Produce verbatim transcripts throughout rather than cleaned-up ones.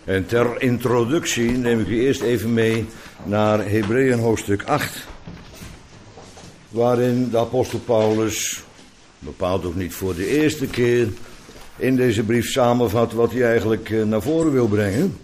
En ter introductie neem ik u eerst even mee naar Hebreeën hoofdstuk acht. Waarin de apostel Paulus, bepaald ook niet voor de eerste keer, in deze brief samenvat wat hij eigenlijk naar voren wil brengen.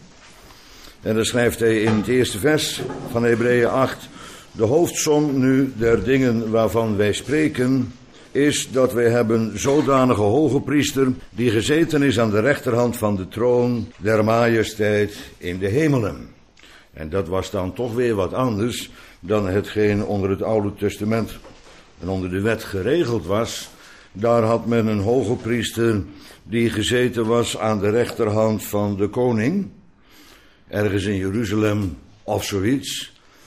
En dan schrijft hij in het eerste vers van Hebreeën acht: de hoofdsom nu der dingen waarvan wij spreken, is dat wij hebben zodanige hoge priester, die gezeten is aan de rechterhand van de troon der majesteit in de hemelen. En dat was dan toch weer wat anders dan hetgeen onder het Oude Testament en onder de wet geregeld was. Daar had men een hoge priester die gezeten was aan de rechterhand van de koning, ergens in Jeruzalem of zoiets.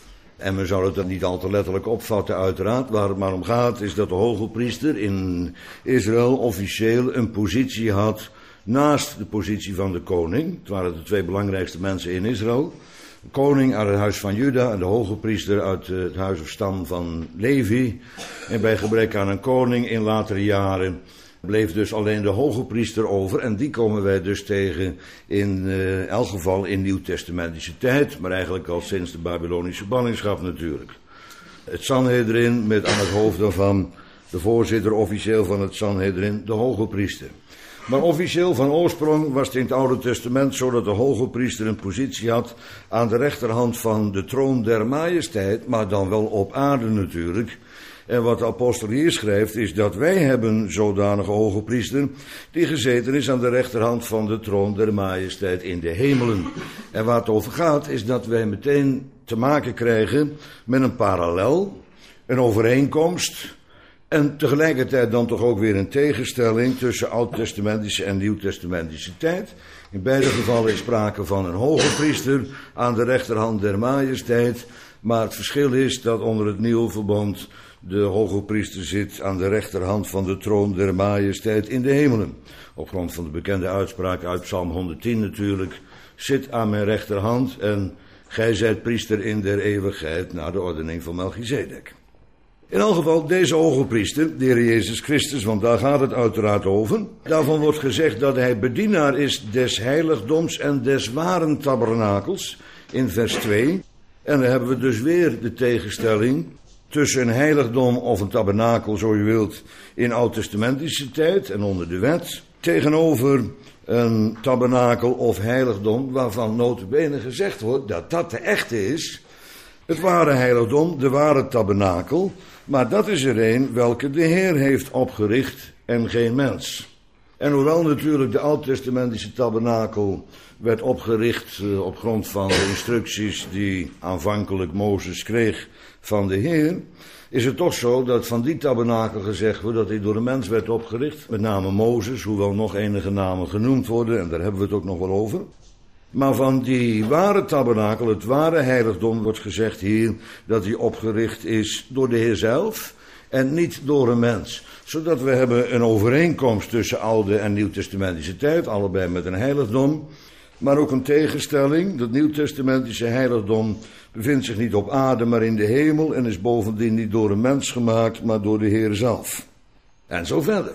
En men zou het er niet al te letterlijk opvatten, uiteraard. Waar het maar om gaat is dat de hoge priester in Israël officieel een positie had naast de positie van de koning. Het waren de twee belangrijkste mensen in Israël. De koning uit het huis van Juda en de hoge priester uit het huis of stam van Levi. En bij gebrek aan een koning in latere jaren bleef dus alleen de hoge priester over. En die komen wij dus tegen in uh, elk geval in nieuwtestamentische tijd. Maar eigenlijk al sinds de Babylonische ballingschap natuurlijk. Het Sanhedrin met aan het hoofd daarvan de voorzitter officieel van het Sanhedrin, de hoge priester. Maar officieel van oorsprong was het in het Oude Testament zo dat de hoge priester een positie had aan de rechterhand van de troon der majesteit. Maar dan wel op aarde natuurlijk. En wat de apostel hier schrijft is dat wij hebben zodanige hoge priester die gezeten is aan de rechterhand van de troon der majesteit in de hemelen. En waar het over gaat is dat wij meteen te maken krijgen met een parallel, een overeenkomst en tegelijkertijd dan toch ook weer een tegenstelling tussen oud-testamentische en nieuw-testamentische tijd. In beide gevallen is sprake van een hoge priester aan de rechterhand der majesteit, maar het verschil is dat onder het nieuwe verbond de hoge priester zit aan de rechterhand van de troon der majesteit in de hemelen. Op grond van de bekende uitspraak uit Psalm honderdtien natuurlijk: zit aan mijn rechterhand en gij zijt priester in der eeuwigheid naar de ordening van Melchizedek. In elk geval deze hoge priester, de Heer Jezus Christus, want daar gaat het uiteraard over. Daarvan wordt gezegd dat hij bedienaar is des heiligdoms en des waren tabernakels in vers twee. En dan hebben we dus weer de tegenstelling tussen een heiligdom of een tabernakel, zo je wilt, in oud-testamentische tijd en onder de wet, tegenover een tabernakel of heiligdom waarvan nota bene gezegd wordt dat dat de echte is. Het ware heiligdom, de ware tabernakel, maar dat is er een welke de Heer heeft opgericht en geen mens. En hoewel natuurlijk de oud-testamentische tabernakel werd opgericht uh, op grond van de instructies die aanvankelijk Mozes kreeg van de Heer, is het toch zo dat van die tabernakel gezegd wordt dat hij door een mens werd opgericht, met name Mozes, hoewel nog enige namen genoemd worden, en daar hebben we het ook nog wel over. Maar van die ware tabernakel, het ware heiligdom, wordt gezegd hier dat hij opgericht is door de Heer zelf en niet door een mens. Zodat we hebben een overeenkomst tussen oude en nieuwtestamentische tijd, allebei met een heiligdom. Maar ook een tegenstelling, dat nieuwtestamentische heiligdom bevindt zich niet op aarde, maar in de hemel en is bovendien niet door een mens gemaakt, maar door de Heer zelf. En zo verder.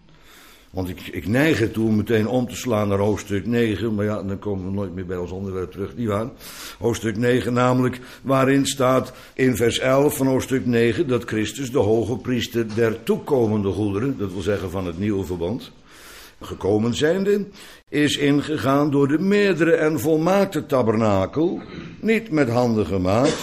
Want ik, ik neig ertoe meteen om te slaan naar hoofdstuk negen, maar ja, dan komen we nooit meer bij ons onderwerp terug, nietwaar? Hoofdstuk negen namelijk, waarin staat in vers elf van hoofdstuk negen dat Christus de hoge priester der toekomende goederen, dat wil zeggen van het nieuwe verbond, gekomen zijnde, is ingegaan door de meerdere en volmaakte tabernakel, niet met handen gemaakt,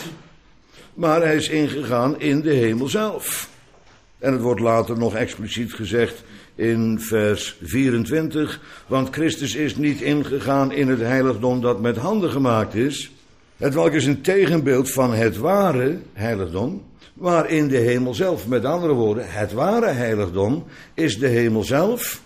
maar hij is ingegaan in de hemel zelf. En het wordt later nog expliciet gezegd in vers vierentwintig, want Christus is niet ingegaan in het heiligdom dat met handen gemaakt is, hetwelk is een tegenbeeld van het ware heiligdom, maar in de hemel zelf. Met andere woorden, het ware heiligdom is de hemel zelf.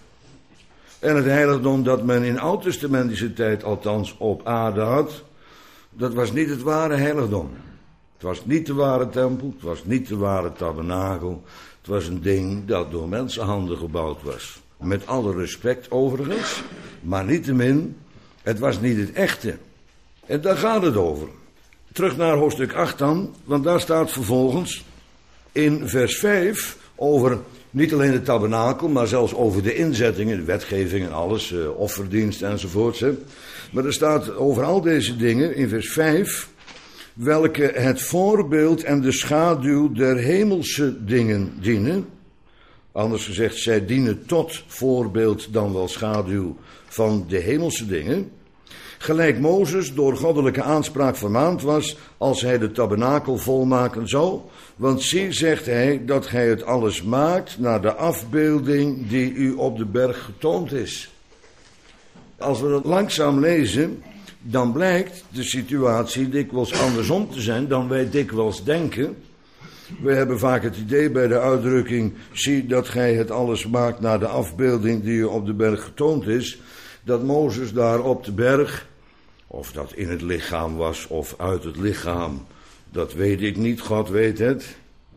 En het heiligdom dat men in oud-testamentische tijd althans op aarde had, dat was niet het ware heiligdom. Het was niet de ware tempel, het was niet de ware tabernakel. Het was een ding dat door mensenhanden gebouwd was. Met alle respect overigens, maar niettemin, het was niet het echte. En daar gaat het over. Terug naar hoofdstuk acht dan, want daar staat vervolgens in vers vijf over Niet alleen de tabernakel, maar zelfs over de inzettingen, de wetgeving en alles, uh, offerdienst enzovoorts. Hè. Maar er staat over al deze dingen in vers vijf, welke het voorbeeld en de schaduw der hemelse dingen dienen. Anders gezegd, zij dienen tot voorbeeld dan wel schaduw van de hemelse dingen. Gelijk Mozes door goddelijke aanspraak vermaand was, als hij de tabernakel volmaken zou. Want zie, zegt hij, dat gij het alles maakt naar de afbeelding die u op de berg getoond is. Als we dat langzaam lezen, dan blijkt de situatie dikwijls andersom te zijn dan wij dikwijls denken. We hebben vaak het idee bij de uitdrukking, zie dat gij het alles maakt naar de afbeelding die u op de berg getoond is, dat Mozes daar op de berg, of dat in het lichaam was of uit het lichaam, dat weet ik niet, God weet het.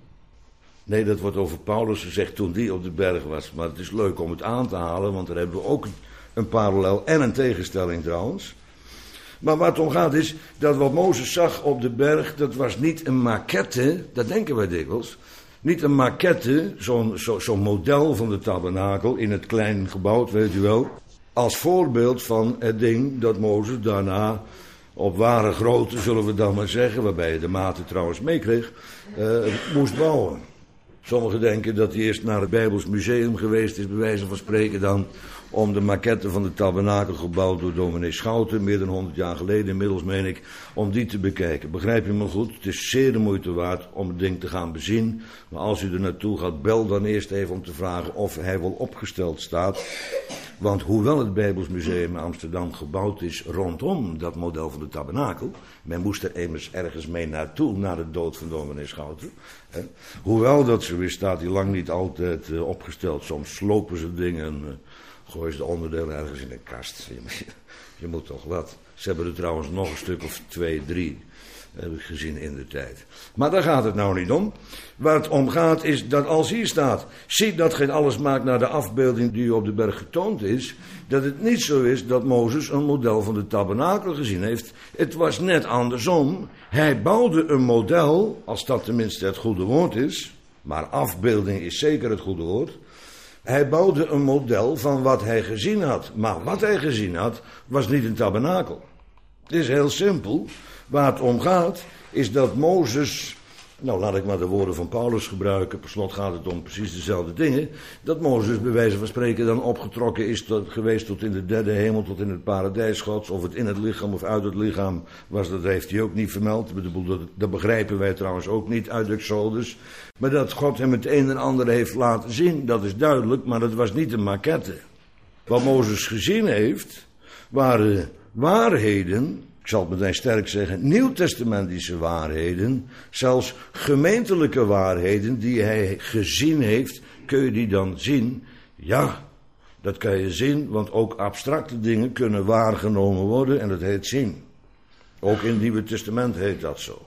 Nee, dat wordt over Paulus gezegd toen die op de berg was. Maar het is leuk om het aan te halen, want daar hebben we ook een parallel en een tegenstelling trouwens. Maar waar het om gaat is, dat wat Mozes zag op de berg, dat was niet een maquette, dat denken wij dikwijls. Niet een maquette, zo'n zo, zo'n model van de tabernakel in het klein gebouwd, weet u wel. Als voorbeeld van het ding dat Mozes daarna op ware grootte, zullen we dan maar zeggen, waarbij je de maten trouwens meekreeg, uh, moest bouwen. Sommigen denken dat hij eerst naar het Bijbels Museum geweest is, bij wijze van spreken dan, om de maquette van de tabernakel gebouwd door dominee Schouten, meer dan honderd jaar geleden inmiddels meen ik, om die te bekijken. Begrijp je me goed? Het is zeer de moeite waard om het ding te gaan bezien. Maar als u er naartoe gaat, bel dan eerst even om te vragen of hij wel opgesteld staat. Want hoewel het Bijbels Museum in Amsterdam gebouwd is rondom dat model van de tabernakel, men moest er immers ergens mee naartoe, na de dood van dominee Schouten. Hè. Hoewel dat zo is, staat hij lang niet altijd uh, opgesteld. Soms slopen ze dingen en uh, gooien ze de onderdelen ergens in een kast. Je, je moet toch wat. Ze hebben er trouwens nog een stuk of twee, drie, heb ik gezien in de tijd. Maar daar gaat het nou niet om. Waar het om gaat is dat als hier staat, zie dat gij alles maakt naar de afbeelding die u op de berg getoond is, dat het niet zo is dat Mozes een model van de tabernakel gezien heeft. Het was net andersom. Hij bouwde een model, als dat tenminste het goede woord is, maar afbeelding is zeker het goede woord. Hij bouwde een model van wat hij gezien had. Maar wat hij gezien had, was niet een tabernakel. Het is heel simpel. Waar het om gaat, is dat Mozes, nou laat ik maar de woorden van Paulus gebruiken, per slot gaat het om precies dezelfde dingen, dat Mozes bij wijze van spreken dan opgetrokken is tot, geweest tot in de derde hemel, tot in het paradijs Gods, of het in het lichaam of uit het lichaam was, dat heeft hij ook niet vermeld. Dat, dat begrijpen wij trouwens ook niet uit Exodus. Maar dat God hem het een en ander heeft laten zien, dat is duidelijk, maar dat was niet een maquette. Wat Mozes gezien heeft, waren waarheden, ik zal het meteen sterk zeggen, nieuwtestamentische waarheden, zelfs gemeentelijke waarheden die hij gezien heeft. Kun je die dan zien? Ja, dat kan je zien, want ook abstracte dingen kunnen waargenomen worden en dat heet zien. Ook in het Nieuwe Testament heet dat zo.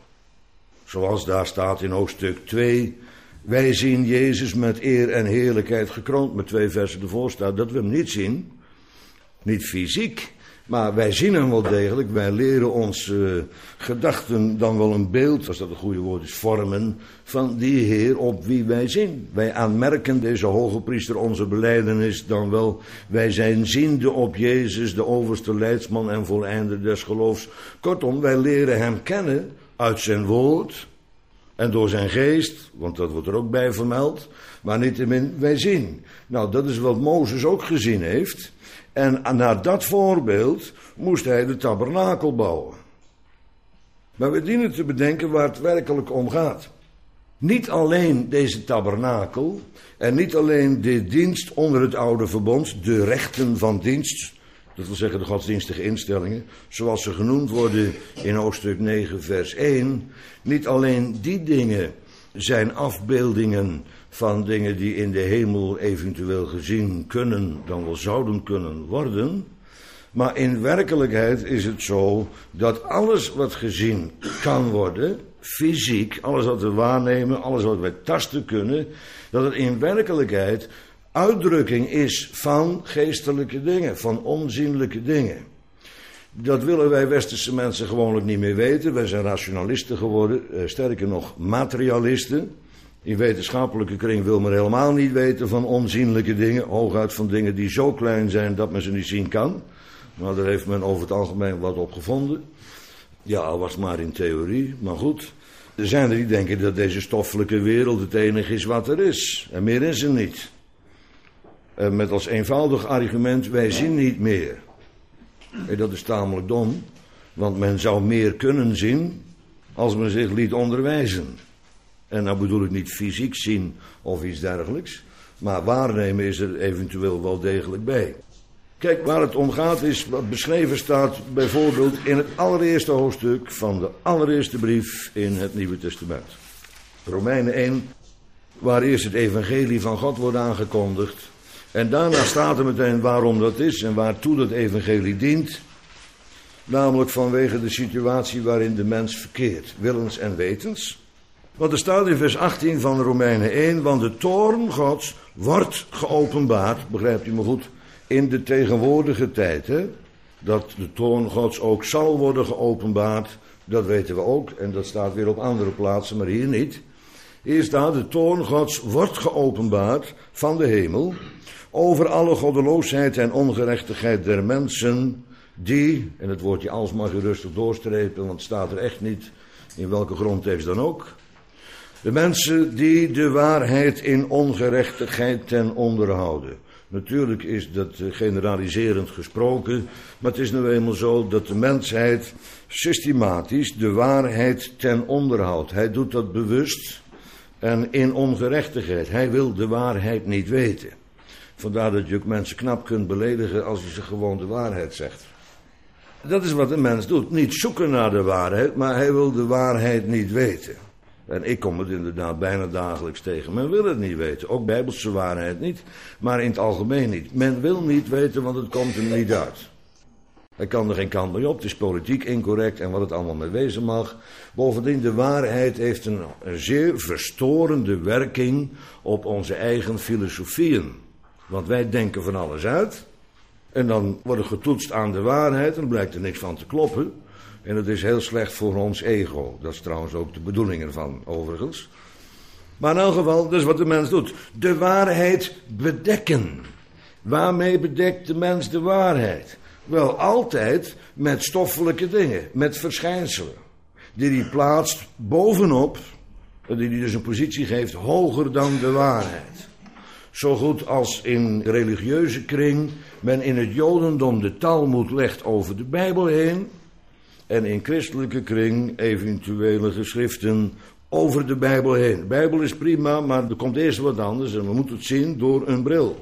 Zoals daar staat in hoofdstuk twee, wij zien Jezus met eer en heerlijkheid gekroond, met twee versen ervoor staat, dat we hem niet zien, niet fysiek. Maar wij zien hem wel degelijk, wij leren ons uh, gedachten dan wel een beeld, als dat een goede woord is, vormen van die Heer op wie wij zien. Wij aanmerken deze hoge priester onze belijdenis dan wel, wij zijn ziende op Jezus, de overste leidsman en voleinder des geloofs. Kortom, wij leren hem kennen uit zijn woord en door zijn geest, want dat wordt er ook bij vermeld, maar niettemin wij zien. Nou, dat is wat Mozes ook gezien heeft. En naar dat voorbeeld moest hij de tabernakel bouwen. Maar we dienen te bedenken waar het werkelijk om gaat. Niet alleen deze tabernakel en niet alleen de dienst onder het oude verbond, de rechten van dienst, dat wil zeggen de godsdienstige instellingen, zoals ze genoemd worden in hoofdstuk negen vers één. Niet alleen die dingen zijn afbeeldingen van dingen die in de hemel eventueel gezien kunnen, dan wel zouden kunnen worden. Maar in werkelijkheid is het zo dat alles wat gezien kan worden, fysiek, alles wat we waarnemen, alles wat wij tasten kunnen, dat het in werkelijkheid uitdrukking is van geestelijke dingen, van onzienlijke dingen. Dat willen wij westerse mensen gewoonlijk niet meer weten. Wij zijn rationalisten geworden, sterker nog materialisten. In wetenschappelijke kring wil men helemaal niet weten van onzienlijke dingen. Hooguit van dingen die zo klein zijn dat men ze niet zien kan. Nou, daar heeft men over het algemeen wat op gevonden. Ja, al was het maar in theorie, maar goed. Er zijn er die denken dat deze stoffelijke wereld het enige is wat er is. En meer is er niet. En met als eenvoudig argument, wij zien niet meer. En dat is tamelijk dom. Want men zou meer kunnen zien als men zich liet onderwijzen. En nou bedoel ik niet fysiek zien of iets dergelijks. Maar waarnemen is er eventueel wel degelijk bij. Kijk, waar het om gaat is wat beschreven staat bijvoorbeeld in het allereerste hoofdstuk van de allereerste brief in het Nieuwe Testament. Romeinen één, waar eerst het evangelie van God wordt aangekondigd. En daarna staat er meteen waarom dat is en waartoe dat evangelie dient. Namelijk vanwege de situatie waarin de mens verkeert, willens en wetens. Want er staat in vers achttien van Romeinen één, want de toorn Gods wordt geopenbaard, begrijpt u me goed, in de tegenwoordige tijd. Hè? Dat de toorn Gods ook zal worden geopenbaard, dat weten we ook. En dat staat weer op andere plaatsen, maar hier niet. Hier staat, de toorn Gods wordt geopenbaard van de hemel over alle goddeloosheid en ongerechtigheid der mensen die, en het woordje als mag u rustig doorstrepen, want het staat er echt niet in welke grondtekst dan ook. De mensen die de waarheid in ongerechtigheid ten onder houden. Natuurlijk is dat generaliserend gesproken, maar het is nu eenmaal zo dat de mensheid systematisch de waarheid ten onder houdt. Hij doet dat bewust en in ongerechtigheid. Hij wil de waarheid niet weten. Vandaar dat je ook mensen knap kunt beledigen als je ze gewoon de waarheid zegt. Dat is wat een mens doet. Niet zoeken naar de waarheid, maar hij wil de waarheid niet weten. En ik kom het inderdaad bijna dagelijks tegen. Men wil het niet weten. Ook bijbelse waarheid niet, maar in het algemeen niet. Men wil niet weten, want het komt er niet uit. Hij kan er geen kant mee op. Het is politiek incorrect en wat het allemaal mee wezen mag. Bovendien, de waarheid heeft een, een zeer verstorende werking op onze eigen filosofieën. Want wij denken van alles uit. En dan wordt er getoetst aan de waarheid en dan blijkt er niks van te kloppen. En dat is heel slecht voor ons ego. Dat is trouwens ook de bedoeling ervan, overigens. Maar in elk geval, dat is wat de mens doet. De waarheid bedekken. Waarmee bedekt de mens de waarheid? Wel, altijd met stoffelijke dingen, met verschijnselen. Die hij plaatst bovenop, die hij dus een positie geeft hoger dan de waarheid. Zo goed als in religieuze kring men in het Jodendom de Talmoed legt over de Bijbel heen. En in christelijke kring eventuele geschriften over de Bijbel heen. De Bijbel is prima, maar er komt eerst wat anders en we moeten het zien door een bril.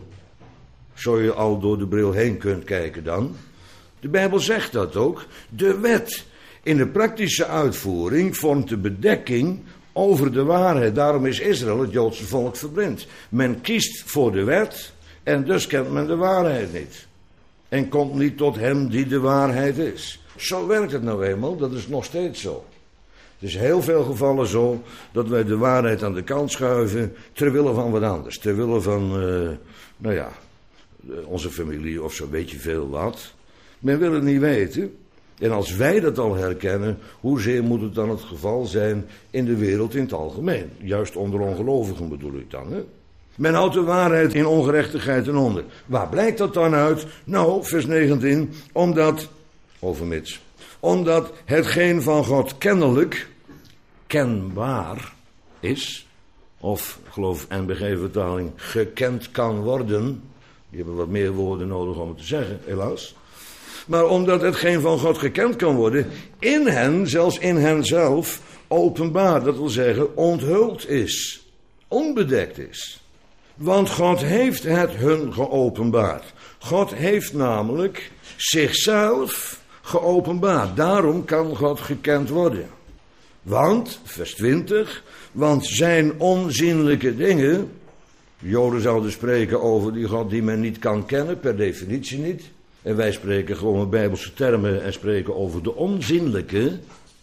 Zo je al door de bril heen kunt kijken dan. De Bijbel zegt dat ook. De wet in de praktische uitvoering vormt de bedekking over de waarheid. Daarom is Israël, het Joodse volk, verblind. Men kiest voor de wet en dus kent men de waarheid niet. En komt niet tot hem die de waarheid is. Zo werkt het nou eenmaal, dat is nog steeds zo. Het is in heel veel gevallen zo dat wij de waarheid aan de kant schuiven ter wille van wat anders. Ter wille van, uh, nou ja, onze familie of zo weet je veel wat. Men wil het niet weten. En als wij dat al herkennen, hoezeer moet het dan het geval zijn in de wereld in het algemeen? Juist onder ongelovigen bedoel ik dan, hè? Men houdt de waarheid in ongerechtigheid ten onder. Waar blijkt dat dan uit? Nou, vers negentien, omdat, overmits, omdat hetgeen van God kennelijk, kenbaar is, of, geloof N B G-vertaling, gekend kan worden. Die hebben wat meer woorden nodig om het te zeggen, helaas. Maar omdat hetgeen van God gekend kan worden, in hen, zelfs in hen zelf, openbaar, dat wil zeggen onthuld is, onbedekt is. Want God heeft het hun geopenbaard. God heeft namelijk zichzelf geopenbaard. Daarom kan God gekend worden. Want, vers twintig, want zijn onzienlijke dingen, Joden zouden spreken over die God die men niet kan kennen, per definitie niet. En wij spreken gewoon met bijbelse termen en spreken over de onzienlijke,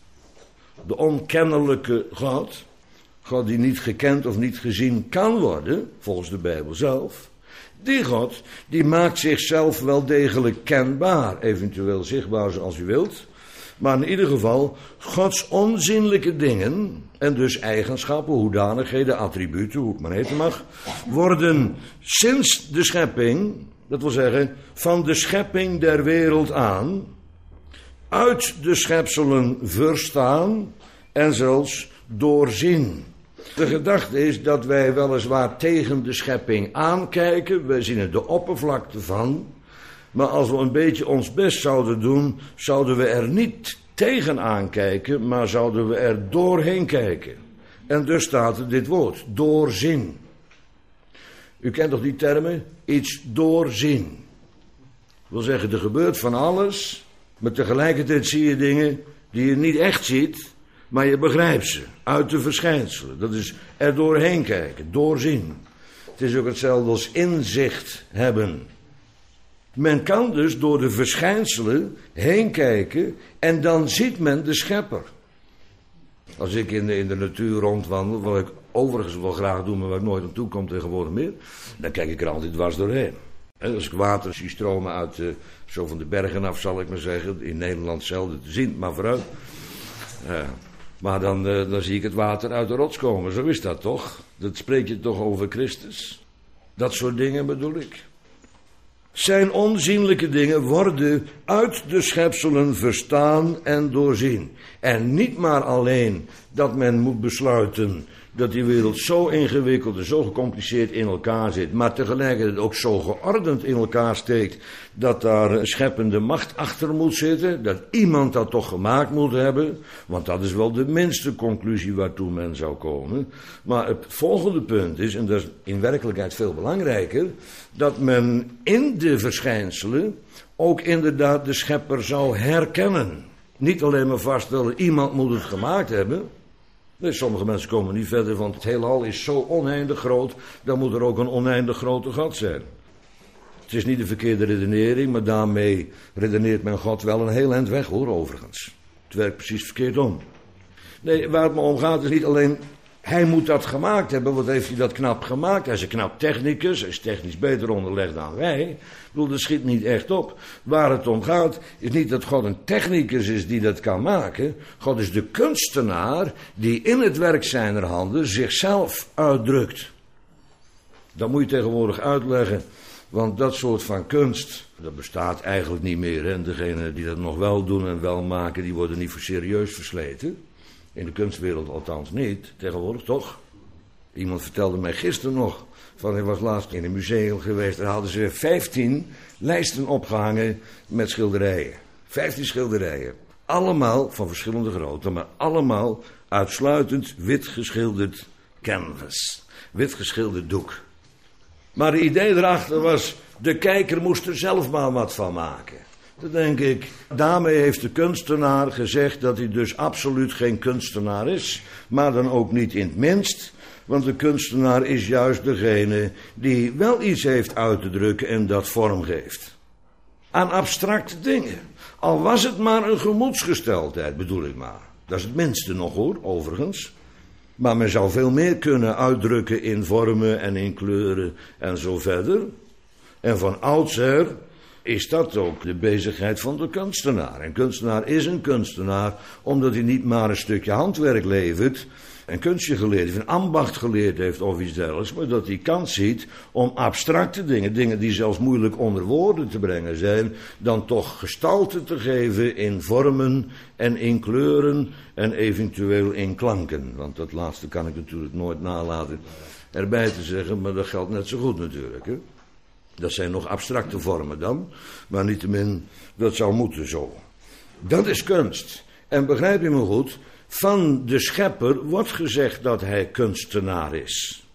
de onkennelijke God. God die niet gekend of niet gezien kan worden, volgens de Bijbel zelf. Die God, die maakt zichzelf wel degelijk kenbaar, eventueel zichtbaar zoals u wilt. Maar in ieder geval, Gods onzienlijke dingen, en dus eigenschappen, hoedanigheden, attributen, hoe het maar heten mag, worden sinds de schepping, dat wil zeggen, van de schepping der wereld aan, uit de schepselen verstaan en zelfs doorzien. De gedachte is dat wij weliswaar tegen de schepping aankijken, wij zien er de oppervlakte van, maar als we een beetje ons best zouden doen, zouden we er niet tegen aankijken, maar zouden we er doorheen kijken. En dus staat er dit woord, doorzien. U kent toch die termen? Iets doorzien. Dat wil zeggen, er gebeurt van alles, maar tegelijkertijd zie je dingen die je niet echt ziet, maar je begrijpt ze, uit de verschijnselen. Dat is er doorheen kijken, doorzien. Het is ook hetzelfde als inzicht hebben. Men kan dus door de verschijnselen heen kijken en dan ziet men de schepper. Als ik in de, in de natuur rondwandel, wat ik overigens wel graag doe, maar waar ik nooit naartoe kom tegenwoordig meer, dan kijk ik er altijd dwars doorheen. En als ik water zie stromen uit uh, zo van de bergen af, zal ik maar zeggen, in Nederland zelden te zien, maar vooruit. Uh, maar dan, uh, dan zie ik het water uit de rots komen, zo is dat toch? Dat spreek je toch over Christus? Dat soort dingen bedoel ik. Zijn onzienlijke dingen worden uit de schepselen verstaan en doorzien. En niet maar alleen dat men moet besluiten dat die wereld zo ingewikkeld en zo gecompliceerd in elkaar zit, maar tegelijkertijd ook zo geordend in elkaar steekt dat daar een scheppende macht achter moet zitten, dat iemand dat toch gemaakt moet hebben, want dat is wel de minste conclusie waartoe men zou komen. Maar het volgende punt is, en dat is in werkelijkheid veel belangrijker, dat men in de verschijnselen ook inderdaad de schepper zou herkennen. Niet alleen maar vaststellen, iemand moet het gemaakt hebben. Nee, sommige mensen komen niet verder, want het heelal is zo oneindig groot, dan moet er ook een oneindig grote God zijn. Het is niet de verkeerde redenering, maar daarmee redeneert men God wel een heel eind weg, hoor, overigens. Het werkt precies verkeerd om. Nee, waar het me om gaat is niet alleen, hij moet dat gemaakt hebben, wat heeft hij dat knap gemaakt? Hij is een knap technicus, hij is technisch beter onderlegd dan wij. Ik bedoel, dat schiet niet echt op. Waar het om gaat, is niet dat God een technicus is die dat kan maken. God is de kunstenaar die in het werk zijner handen zichzelf uitdrukt. Dat moet je tegenwoordig uitleggen, want dat soort van kunst, dat bestaat eigenlijk niet meer. En degenen die dat nog wel doen en wel maken, die worden niet voor serieus versleten. In de kunstwereld althans niet, tegenwoordig toch. Iemand vertelde mij gisteren nog, van hij was laatst in een museum geweest, daar hadden ze vijftien lijsten opgehangen met schilderijen. Vijftien schilderijen. Allemaal van verschillende grootte, maar allemaal uitsluitend wit geschilderd canvas. Wit geschilderd doek. Maar het idee erachter was, de kijker moest er zelf maar wat van maken. Dan denk ik, daarmee heeft de kunstenaar gezegd dat hij dus absoluut geen kunstenaar is, maar dan ook niet in het minst, want de kunstenaar is juist degene die wel iets heeft uit te drukken en dat vorm geeft. Aan abstracte dingen. Al was het maar een gemoedsgesteldheid, bedoel ik maar. Dat is het minste nog hoor, overigens. Maar men zou veel meer kunnen uitdrukken in vormen en in kleuren en zo verder. En van oudsher is dat ook de bezigheid van de kunstenaar. En kunstenaar is een kunstenaar omdat hij niet maar een stukje handwerk levert, een kunstje geleerd heeft, een ambacht geleerd heeft of iets dergelijks, maar dat hij kans ziet om abstracte dingen, dingen die zelfs moeilijk onder woorden te brengen zijn, dan toch gestalte te geven in vormen en in kleuren en eventueel in klanken. Want dat laatste kan ik natuurlijk nooit nalaten erbij te zeggen, maar dat geldt net zo goed natuurlijk, hè. Dat zijn nog abstracte vormen dan, maar niettemin, dat zou moeten zo. Dat is kunst. En begrijp je me goed, van de schepper wordt gezegd dat hij kunstenaar is.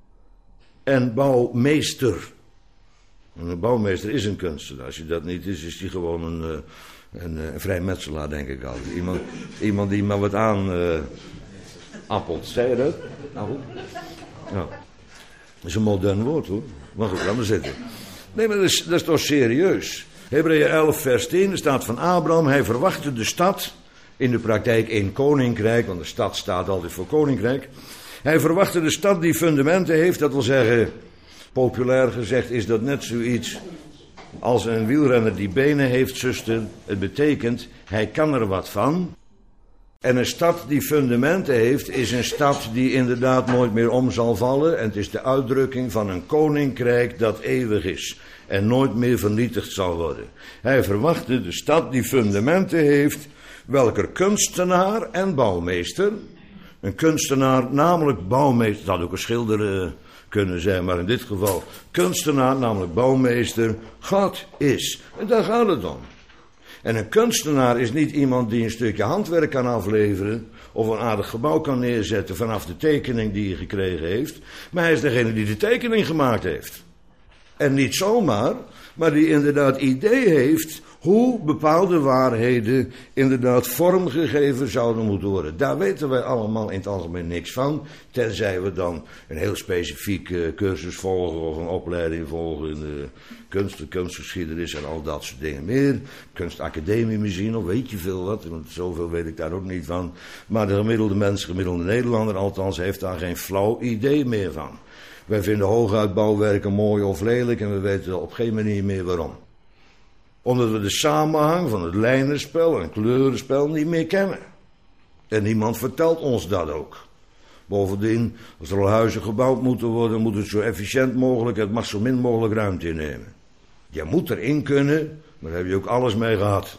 En bouwmeester. En een bouwmeester is een kunstenaar. Als je dat niet is, is hij gewoon een, een, een vrijmetselaar, denk ik altijd. Iemand, iemand die maar wat aan uh, appelt. Zei je dat? Nou goed. Ja. Dat is een modern woord hoor. Maar goed, laat maar zitten. Nee, maar dat is, dat is toch serieus. Hebreeën elf vers tien, er staat van Abraham, hij verwachtte de stad, in de praktijk één koninkrijk, want de stad staat altijd voor koninkrijk. Hij verwachtte de stad die fundamenten heeft, dat wil zeggen, populair gezegd is dat net zoiets, als een wielrenner die benen heeft, zuster, het betekent, hij kan er wat van. En een stad die fundamenten heeft, is een stad die inderdaad nooit meer om zal vallen. En het is de uitdrukking van een koninkrijk dat eeuwig is en nooit meer vernietigd zal worden. Hij verwachtte de stad die fundamenten heeft, welker kunstenaar en bouwmeester, een kunstenaar, namelijk bouwmeester, dat had ook een schilder uh, kunnen zijn, maar in dit geval kunstenaar, namelijk bouwmeester, God is. En daar gaat het om. En een kunstenaar is niet iemand die een stukje handwerk kan afleveren of een aardig gebouw kan neerzetten vanaf de tekening die hij gekregen heeft, maar hij is degene die de tekening gemaakt heeft. En niet zomaar, maar die inderdaad idee heeft hoe bepaalde waarheden inderdaad vormgegeven zouden moeten worden. Daar weten wij allemaal in het algemeen niks van, tenzij we dan een heel specifieke cursus volgen of een opleiding volgen in de kunst, de kunstgeschiedenis en al dat soort dingen meer. Kunstacademie misschien, of weet je veel wat, want zoveel weet ik daar ook niet van. Maar de gemiddelde mens, de gemiddelde Nederlander althans, heeft daar geen flauw idee meer van. Wij vinden hooguit bouwwerken mooi of lelijk en we weten op geen manier meer waarom. Omdat we de samenhang van het lijnenspel en kleurenspel niet meer kennen. En niemand vertelt ons dat ook. Bovendien, als er al huizen gebouwd moeten worden, moet het zo efficiënt mogelijk, het mag zo min mogelijk ruimte innemen. Je moet erin kunnen, maar daar heb je ook alles mee gehad.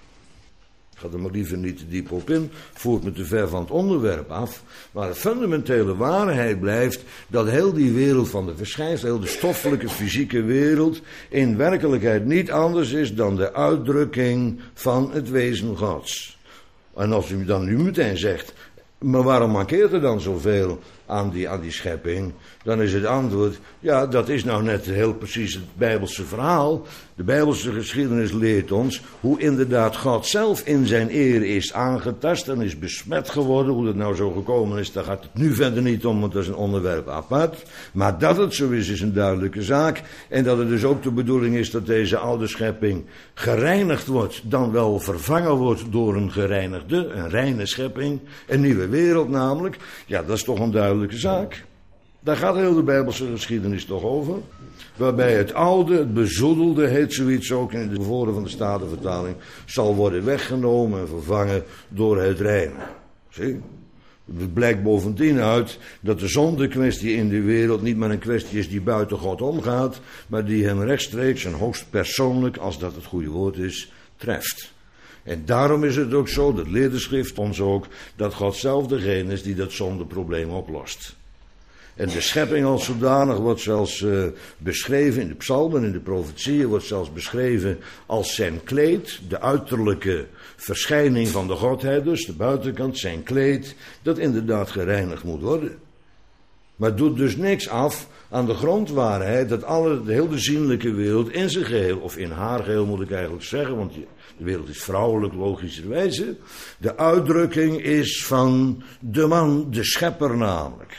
Ik ga er maar liever niet te diep op in, voert me te ver van het onderwerp af. Maar de fundamentele waarheid blijft dat heel die wereld van de verschijnselen, heel de stoffelijke, fysieke wereld, in werkelijkheid niet anders is dan de uitdrukking van het wezen Gods. En als u dan nu meteen zegt, maar waarom mankeert er dan zoveel aan die, aan die schepping? Dan is het antwoord, ja, dat is nou net heel precies het Bijbelse verhaal. De Bijbelse geschiedenis leert ons hoe inderdaad God zelf in zijn eer is aangetast en is besmet geworden. Hoe dat nou zo gekomen is, daar gaat het nu verder niet om, want dat is een onderwerp apart. Maar dat het zo is, is een duidelijke zaak. En dat het dus ook de bedoeling is dat deze oude schepping gereinigd wordt, dan wel vervangen wordt door een gereinigde, een reine schepping. Een nieuwe wereld namelijk. Ja, dat is toch een duidelijke zaak. Daar gaat heel de Bijbelse geschiedenis toch over. Waarbij het oude, het bezoedelde, heet zoiets ook in de woorden van de Statenvertaling, zal worden weggenomen en vervangen door het reine. Zie? Het blijkt bovendien uit dat de zondekwestie in de wereld niet maar een kwestie is die buiten God omgaat, maar die hem rechtstreeks en hoogst persoonlijk, als dat het goede woord is, treft. En daarom is het ook zo, dat leert de schrift ons ook, dat God zelf degene is die dat zondeprobleem oplost. En de schepping als zodanig wordt zelfs uh, beschreven in de psalmen, in de profetieën, wordt zelfs beschreven als zijn kleed, de uiterlijke verschijning van de Godheid, dus de buitenkant, zijn kleed, dat inderdaad gereinigd moet worden. Maar het doet dus niks af aan de grondwaarheid dat alle, de hele zienlijke wereld in zijn geheel, of in haar geheel moet ik eigenlijk zeggen, want de wereld is vrouwelijk logischerwijze, de uitdrukking is van de man, de schepper namelijk.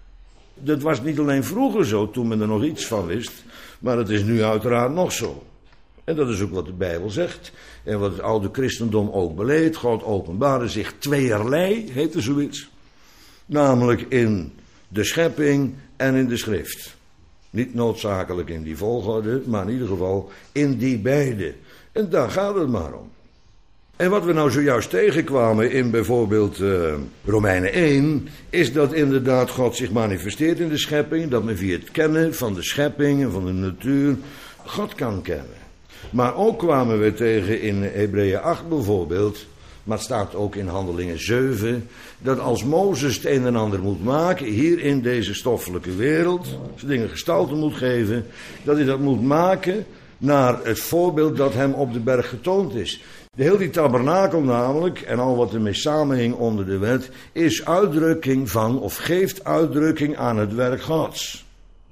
Dat was niet alleen vroeger zo, toen men er nog iets van wist, maar het is nu uiteraard nog zo. En dat is ook wat de Bijbel zegt en wat het oude christendom ook beleed. God openbaarde zich tweeërlei, heette zoiets. Namelijk in de schepping en in de schrift. Niet noodzakelijk in die volgorde, maar in ieder geval in die beide. En daar gaat het maar om. En wat we nou zojuist tegenkwamen in bijvoorbeeld uh, Romeinen één, is dat inderdaad God zich manifesteert in de schepping, dat men via het kennen van de schepping en van de natuur God kan kennen. Maar ook kwamen we tegen in Hebreeën acht bijvoorbeeld, maar het staat ook in Handelingen zeven, dat als Mozes het een en ander moet maken, hier in deze stoffelijke wereld, zijn dingen gestalte moet geven, dat hij dat moet maken naar het voorbeeld dat hem op de berg getoond is. De heel die tabernakel namelijk, en al wat ermee samenhing onder de wet, is uitdrukking van, of geeft uitdrukking aan het werk Gods.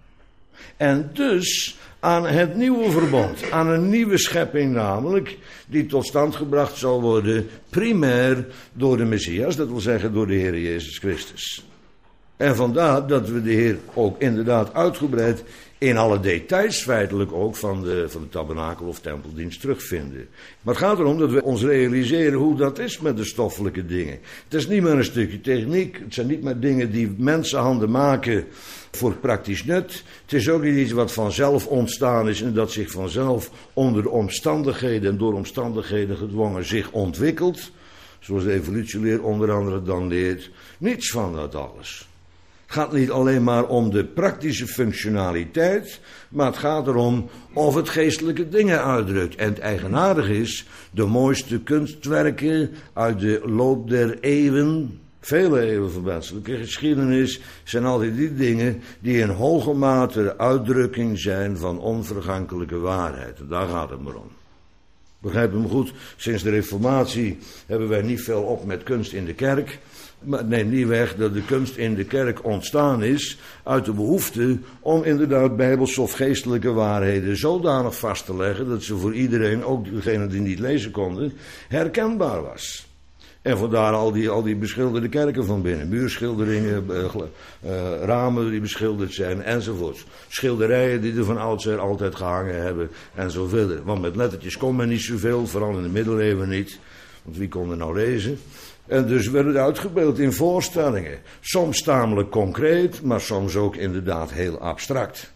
En dus aan het nieuwe verbond, aan een nieuwe schepping namelijk, die tot stand gebracht zal worden, primair door de Messias, dat wil zeggen door de Heer Jezus Christus. En vandaar dat we de Heer ook inderdaad uitgebreid in alle details feitelijk ook van de, van de tabernakel of tempeldienst terugvinden. Maar het gaat erom dat we ons realiseren hoe dat is met de stoffelijke dingen. Het is niet maar een stukje techniek. Het zijn niet maar dingen die mensenhanden maken voor praktisch nut. Het is ook niet iets wat vanzelf ontstaan is en dat zich vanzelf onder de omstandigheden en door omstandigheden gedwongen zich ontwikkelt. Zoals de evolutieleer onder andere dan leert. Niets van dat alles. Het gaat niet alleen maar om de praktische functionaliteit, maar het gaat erom of het geestelijke dingen uitdrukt. En het eigenaardige is, de mooiste kunstwerken uit de loop der eeuwen, vele eeuwen van menselijke geschiedenis, zijn altijd die dingen die in hoge mate de uitdrukking zijn van onvergankelijke waarheid. En daar gaat het maar om. Begrijp me goed, sinds de Reformatie hebben wij niet veel op met kunst in de kerk. Maar het neemt niet weg dat de kunst in de kerk ontstaan is uit de behoefte om inderdaad bijbelse of geestelijke waarheden zodanig vast te leggen dat ze voor iedereen, ook degenen die niet lezen konden, herkenbaar was. En vandaar al die, al die beschilderde kerken van binnen. Muurschilderingen, uh, uh, ramen die beschilderd zijn enzovoort. Schilderijen die er van oudsher altijd gehangen hebben en zo verder. Want met lettertjes kon men niet zoveel, vooral in de middeleeuwen niet. Want wie kon er nou lezen? En dus werd het uitgebeeld in voorstellingen. Soms tamelijk concreet, maar soms ook inderdaad heel abstract.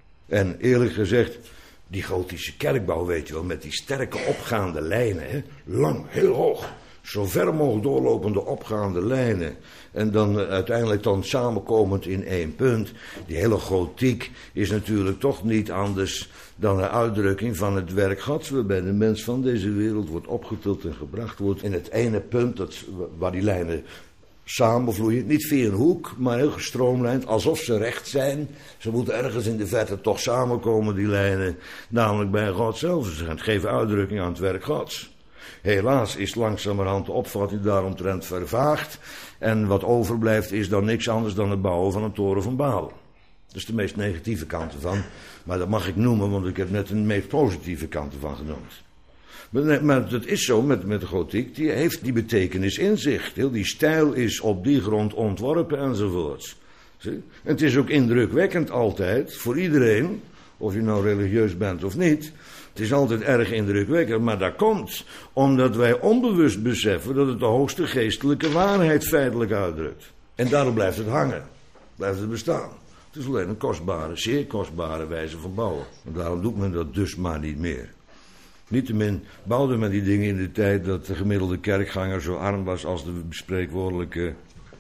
En eerlijk gezegd, die gotische kerkbouw, weet je wel, met die sterke opgaande lijnen, hè? Lang, heel hoog. Zo ver mogelijk doorlopende opgaande lijnen. En dan uh, uiteindelijk dan samenkomend in één punt. Die hele gotiek is natuurlijk toch niet anders dan een uitdrukking van het werk Gods, waarbij de mens van deze wereld wordt opgetild en gebracht wordt in het ene punt dat, waar die lijnen samenvloeien. Niet via een hoek, maar heel gestroomlijnd, alsof ze recht zijn. Ze moeten ergens in de verte toch samenkomen, die lijnen, namelijk bij God zelf. Ze geven uitdrukking aan het werk Gods. Helaas is langzamerhand de opvatting daaromtrent vervaagd. En wat overblijft is dan niks anders dan het bouwen van een toren van Babel. Dat is de meest negatieve kant ervan. Maar dat mag ik noemen, want ik heb net een meest positieve kant ervan genoemd. Maar, maar dat is zo met, met de gotiek. Die heeft die betekenis in zich. Heel die stijl is op die grond ontworpen enzovoorts. Zie? En het is ook indrukwekkend altijd, voor iedereen, of je nou religieus bent of niet. Het is altijd erg indrukwekkend, maar dat komt omdat wij onbewust beseffen dat het de hoogste geestelijke waarheid feitelijk uitdrukt. En daarom blijft het hangen, blijft het bestaan. Het is alleen een kostbare, zeer kostbare wijze van bouwen. En daarom doet men dat dus maar niet meer. Niettemin bouwde men die dingen in de tijd dat de gemiddelde kerkganger zo arm was als de spreekwoordelijke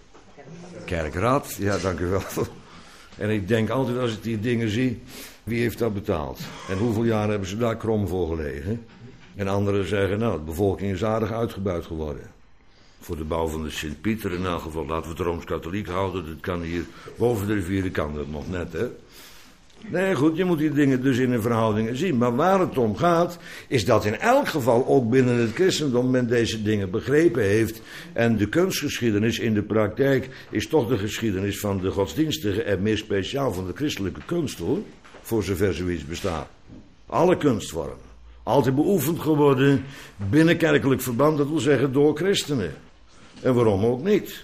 kerkraad. Ja, dank u wel. En ik denk altijd als ik die dingen zie, wie heeft dat betaald? En hoeveel jaar hebben ze daar krom voor gelegen? En anderen zeggen, nou, de bevolking is aardig uitgebuit geworden. Voor de bouw van de Sint-Pieter in elk geval, laten we het Rooms-Katholiek houden. Dat kan hier boven de rivieren, kan dat nog net, hè. Nee, goed, je moet die dingen dus in een verhouding zien. Maar waar het om gaat, is dat in elk geval ook binnen het christendom men deze dingen begrepen heeft. En de kunstgeschiedenis in de praktijk is toch de geschiedenis van de godsdienstige en meer speciaal van de christelijke kunst, hoor. Voor zover zoiets bestaat. Alle kunstvormen. Altijd beoefend geworden binnen kerkelijk verband, dat wil zeggen door christenen. En waarom ook niet?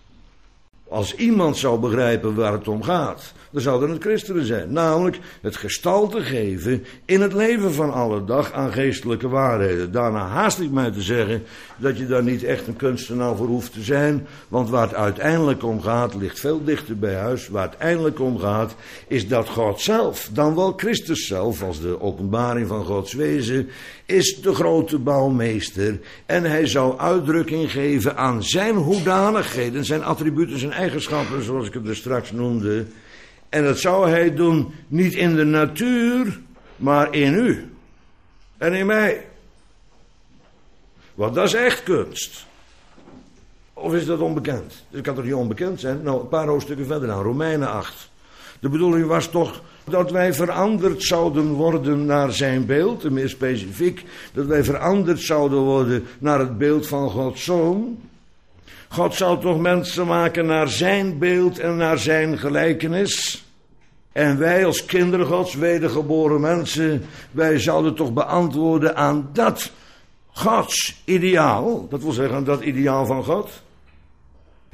Als iemand zou begrijpen waar het om gaat, dan zouden het christenen zijn. Namelijk het gestalte geven in het leven van alle dag aan geestelijke waarheden. Daarna haast ik mij te zeggen dat je daar niet echt een kunstenaar voor hoeft te zijn. Want waar het uiteindelijk om gaat, ligt veel dichter bij huis. Waar het uiteindelijk om gaat, is dat God zelf, dan wel Christus zelf, als de openbaring van Gods wezen, is de grote bouwmeester. En hij zou uitdrukking geven aan zijn hoedanigheden, zijn attributen, zijn eigenschappen, zoals ik het er straks noemde. En dat zou hij doen niet in de natuur, maar in u. En in mij. Want dat is echt kunst. Of is dat onbekend? Dat kan toch niet onbekend zijn? Nou, een paar hoofdstukken verder aan, Romeinen acht. De bedoeling was toch dat wij veranderd zouden worden naar zijn beeld. En meer specifiek, dat wij veranderd zouden worden naar het beeld van Gods Zoon. God zou toch mensen maken naar zijn beeld en naar zijn gelijkenis. En wij als kinderen Gods, wedergeboren mensen, wij zouden toch beantwoorden aan dat Gods ideaal. Dat wil zeggen aan dat ideaal van God.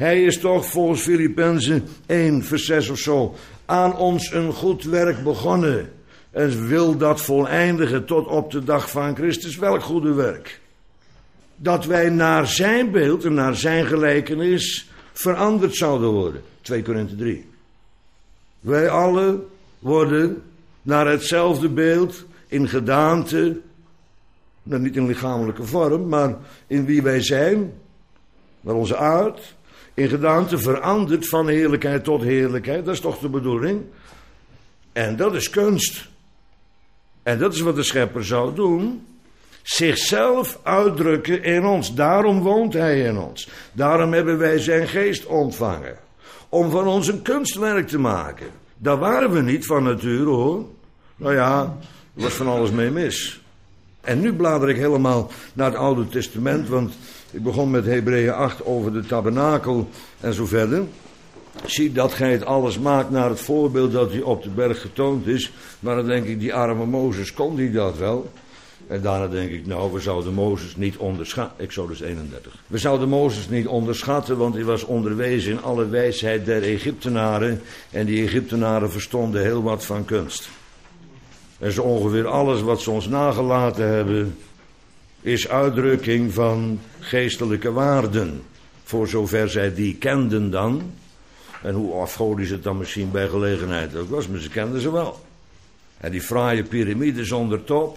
Hij is toch volgens Filippenzen één vers zes of zo aan ons een goed werk begonnen en wil dat voleindigen tot op de dag van Christus. Welk goede werk? Dat wij naar zijn beeld en naar zijn gelijkenis veranderd zouden worden. twee Korinthe drie. Wij allen worden naar hetzelfde beeld in gedaante, nou niet in lichamelijke vorm, maar in wie wij zijn, naar onze aard, in gedaante veranderd van heerlijkheid tot heerlijkheid. Dat is toch de bedoeling? En dat is kunst. En dat is wat de schepper zou doen. Zichzelf uitdrukken in ons. Daarom woont hij in ons. Daarom hebben wij zijn geest ontvangen. Om van ons een kunstwerk te maken. Daar waren we niet van nature, hoor. Nou ja, er was van alles mee mis. En nu blader ik helemaal naar het Oude Testament, want ik begon met Hebreeën acht over de tabernakel en zo verder. Zie dat gij het alles maakt naar het voorbeeld dat hij op de berg getoond is. Maar dan denk ik, die arme Mozes, kon die dat wel? En daarna denk ik, nou, we zouden Mozes niet onderschatten. Exodus eenendertig. We zouden Mozes niet onderschatten, want hij was onderwezen in alle wijsheid der Egyptenaren. En die Egyptenaren verstonden heel wat van kunst. En zo ongeveer alles wat ze ons nagelaten hebben, is uitdrukking van geestelijke waarden. Voor zover zij die kenden dan. En hoe afgodisch het dan misschien bij gelegenheid ook was, maar ze kenden ze wel. En die fraaie piramide zonder top.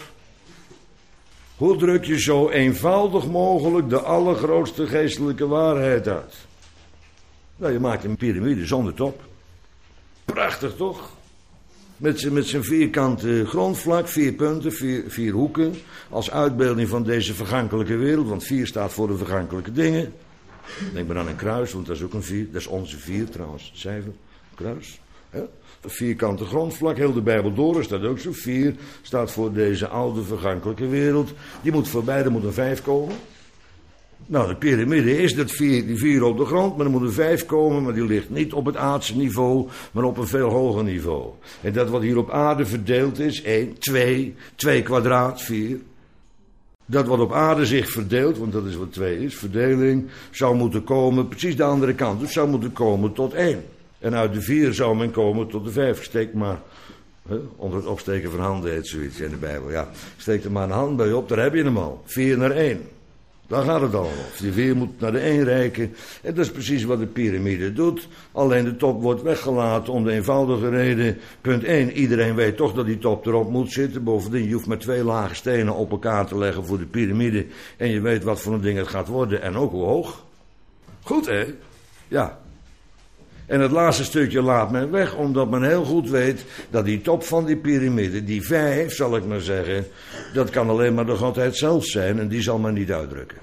Hoe druk je zo eenvoudig mogelijk de allergrootste geestelijke waarheid uit? Nou, je maakt een piramide zonder top. Prachtig toch? Met zijn, met zijn vierkante grondvlak, vier punten, vier, vier hoeken. Als uitbeelding van deze vergankelijke wereld. Want vier staat voor de vergankelijke dingen. Denk maar aan een kruis, want dat is ook een vier. Dat is onze vier trouwens, het cijfer, kruis. Hè? Een vierkante grondvlak, heel de Bijbel door is dat ook zo. Vier staat voor deze oude vergankelijke wereld. Die moet voorbij, er moet een vijf komen. Nou, de piramide is dat vier, die vier op de grond, maar er moet een vijf komen, maar die ligt niet op het aardse niveau, maar op een veel hoger niveau. En dat wat hier op aarde verdeeld is, één, twee, twee kwadraat, vier. Dat wat op aarde zich verdeelt, want dat is wat twee is, verdeling, zou moeten komen, precies de andere kant. Dus zou moeten komen tot één. En uit de vier zou men komen tot de vijf. Steek maar, hè, onder het opsteken van handen heet zoiets in de Bijbel. Ja, steek er maar een hand bij op, daar heb je hem al. Vier naar één. Daar gaat het al over. Die vier moet naar de één reiken. En dat is precies wat de piramide doet. Alleen de top wordt weggelaten om de eenvoudige reden. Punt één. Iedereen weet toch dat die top erop moet zitten. Bovendien, je hoeft maar twee lage stenen op elkaar te leggen voor de piramide. En je weet wat voor een ding het gaat worden. En ook hoe hoog. Goed, hè? Ja. En het laatste stukje laat men weg, omdat men heel goed weet dat die top van die piramide, die vijf, zal ik maar zeggen, dat kan alleen maar de Godheid zelf zijn en die zal men niet uitdrukken.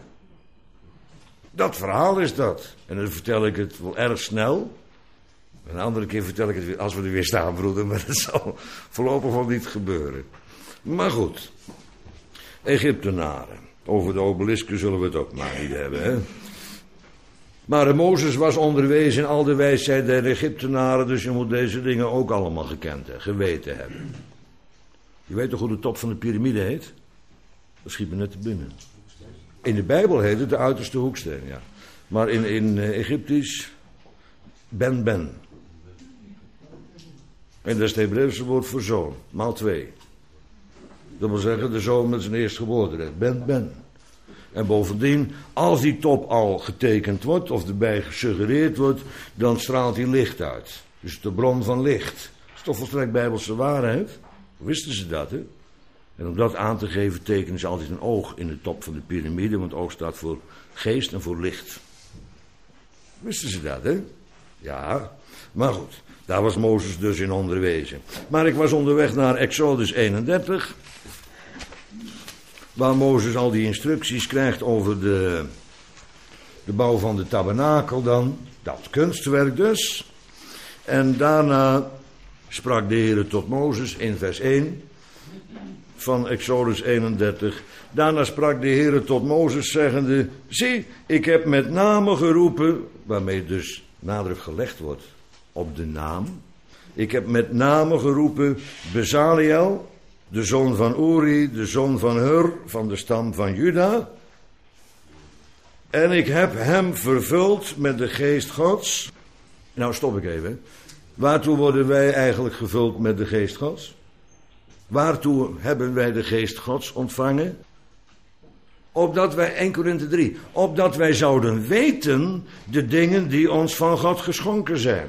Dat verhaal is dat. En dan vertel ik het wel erg snel. Een andere keer vertel ik het weer, als we er weer staan, broeder, maar dat zal voorlopig wel niet gebeuren. Maar goed, Egyptenaren. Over de obelisken zullen we het ook maar niet hebben, hè. Maar Mozes was onderwezen in al de wijsheid der Egyptenaren, dus je moet deze dingen ook allemaal gekend en geweten hebben. Je weet toch hoe de top van de piramide heet? Dat schiet me net te binnen. In de Bijbel heet het de uiterste hoeksteen, ja. Maar in, in uh, Egyptisch, ben ben. En dat is het Hebreeuwse woord voor zoon, maal twee. Dat wil zeggen de zoon met zijn eerstgeboorterecht, ben ben. En bovendien, als die top al getekend wordt, of erbij gesuggereerd wordt, dan straalt die licht uit. Dus de bron van licht. Dat is toch volstrekt Bijbelse waarheid? Wisten ze dat, hè? En om dat aan te geven, tekenen ze altijd een oog in de top van de piramide, want oog staat voor geest en voor licht. Wisten ze dat, hè? Ja, maar goed, daar was Mozes dus in onderwezen. Maar ik was onderweg naar Exodus eenendertig... waar Mozes al die instructies krijgt over de, de bouw van de tabernakel dan. Dat kunstwerk dus. En daarna sprak de Heer tot Mozes in vers één van Exodus eenendertig. Daarna sprak de Heer tot Mozes zeggende, zie, ik heb met name geroepen, waarmee dus nadruk gelegd wordt op de naam. Ik heb met name geroepen Bezaliel, de zoon van Uri, de zoon van Hur, van de stam van Juda. En ik heb hem vervuld met de geest Gods. Nou, stop ik even. Waartoe worden wij eigenlijk gevuld met de geest Gods? Waartoe hebben wij de geest Gods ontvangen? Opdat wij, Eerste Korinthe drie, opdat wij zouden weten de dingen die ons van God geschonken zijn.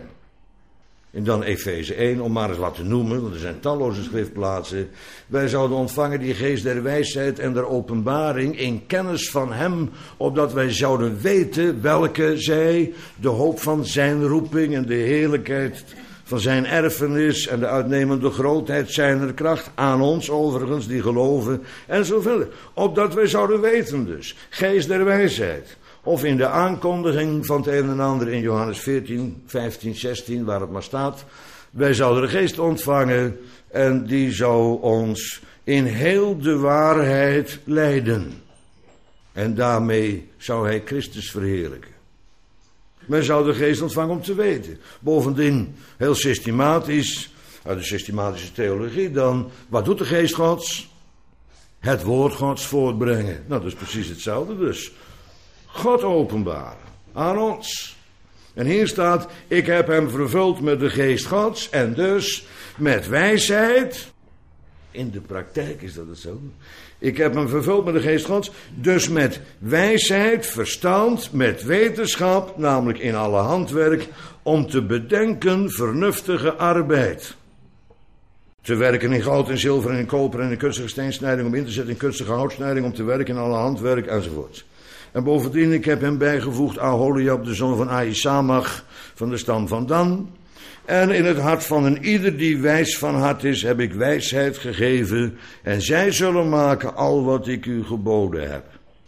En dan Efeze één, om maar eens wat te noemen, want er zijn talloze schriftplaatsen. Wij zouden ontvangen die geest der wijsheid en der openbaring in kennis van hem, opdat wij zouden weten welke zij, de hoop van zijn roeping en de heerlijkheid van zijn erfenis en de uitnemende grootheid zijner kracht, aan ons overigens die geloven, en zo verder. Opdat wij zouden weten dus, geest der wijsheid. Of in de aankondiging van het een en ander in Johannes veertien, vijftien, zestien, waar het maar staat. Wij zouden de geest ontvangen en die zou ons in heel de waarheid leiden. En daarmee zou hij Christus verheerlijken. Men zou de geest ontvangen om te weten. Bovendien, heel systematisch, uit de systematische theologie dan, wat doet de geest Gods? Het woord Gods voortbrengen. Nou, dat is precies hetzelfde dus. God openbaren aan ons. En hier staat, ik heb hem vervuld met de geest Gods en dus met wijsheid. In de praktijk is dat het zo. Ik heb hem vervuld met de geest Gods, dus met wijsheid, verstand, met wetenschap, namelijk in alle handwerk, om te bedenken vernuftige arbeid. Te werken in goud en zilver en in koper en in kunstige steensnijding, om in te zetten in kunstige houtsnijding, om te werken in alle handwerk enzovoort. En bovendien, ik heb hem bijgevoegd Aholiab, de zoon van Ahisamach, van de stam van Dan. En in het hart van een ieder die wijs van hart is, heb ik wijsheid gegeven. En zij zullen maken al wat ik u geboden heb.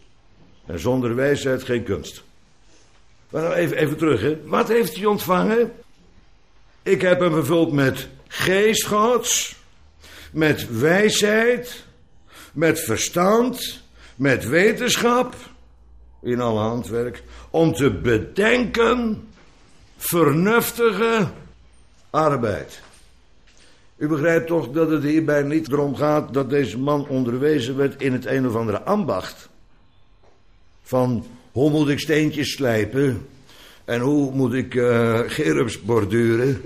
En zonder wijsheid geen kunst. Maar nou even, even terug, hè. Wat heeft hij ontvangen? Ik heb hem vervuld met geest Gods, met wijsheid, met verstand, met wetenschap, in alle handwerk, om te bedenken vernuftige arbeid. U begrijpt toch dat het hierbij niet erom gaat dat deze man onderwezen werd in het een of andere ambacht. Van hoe moet ik steentjes slijpen en hoe moet ik uh, gerubs borduren.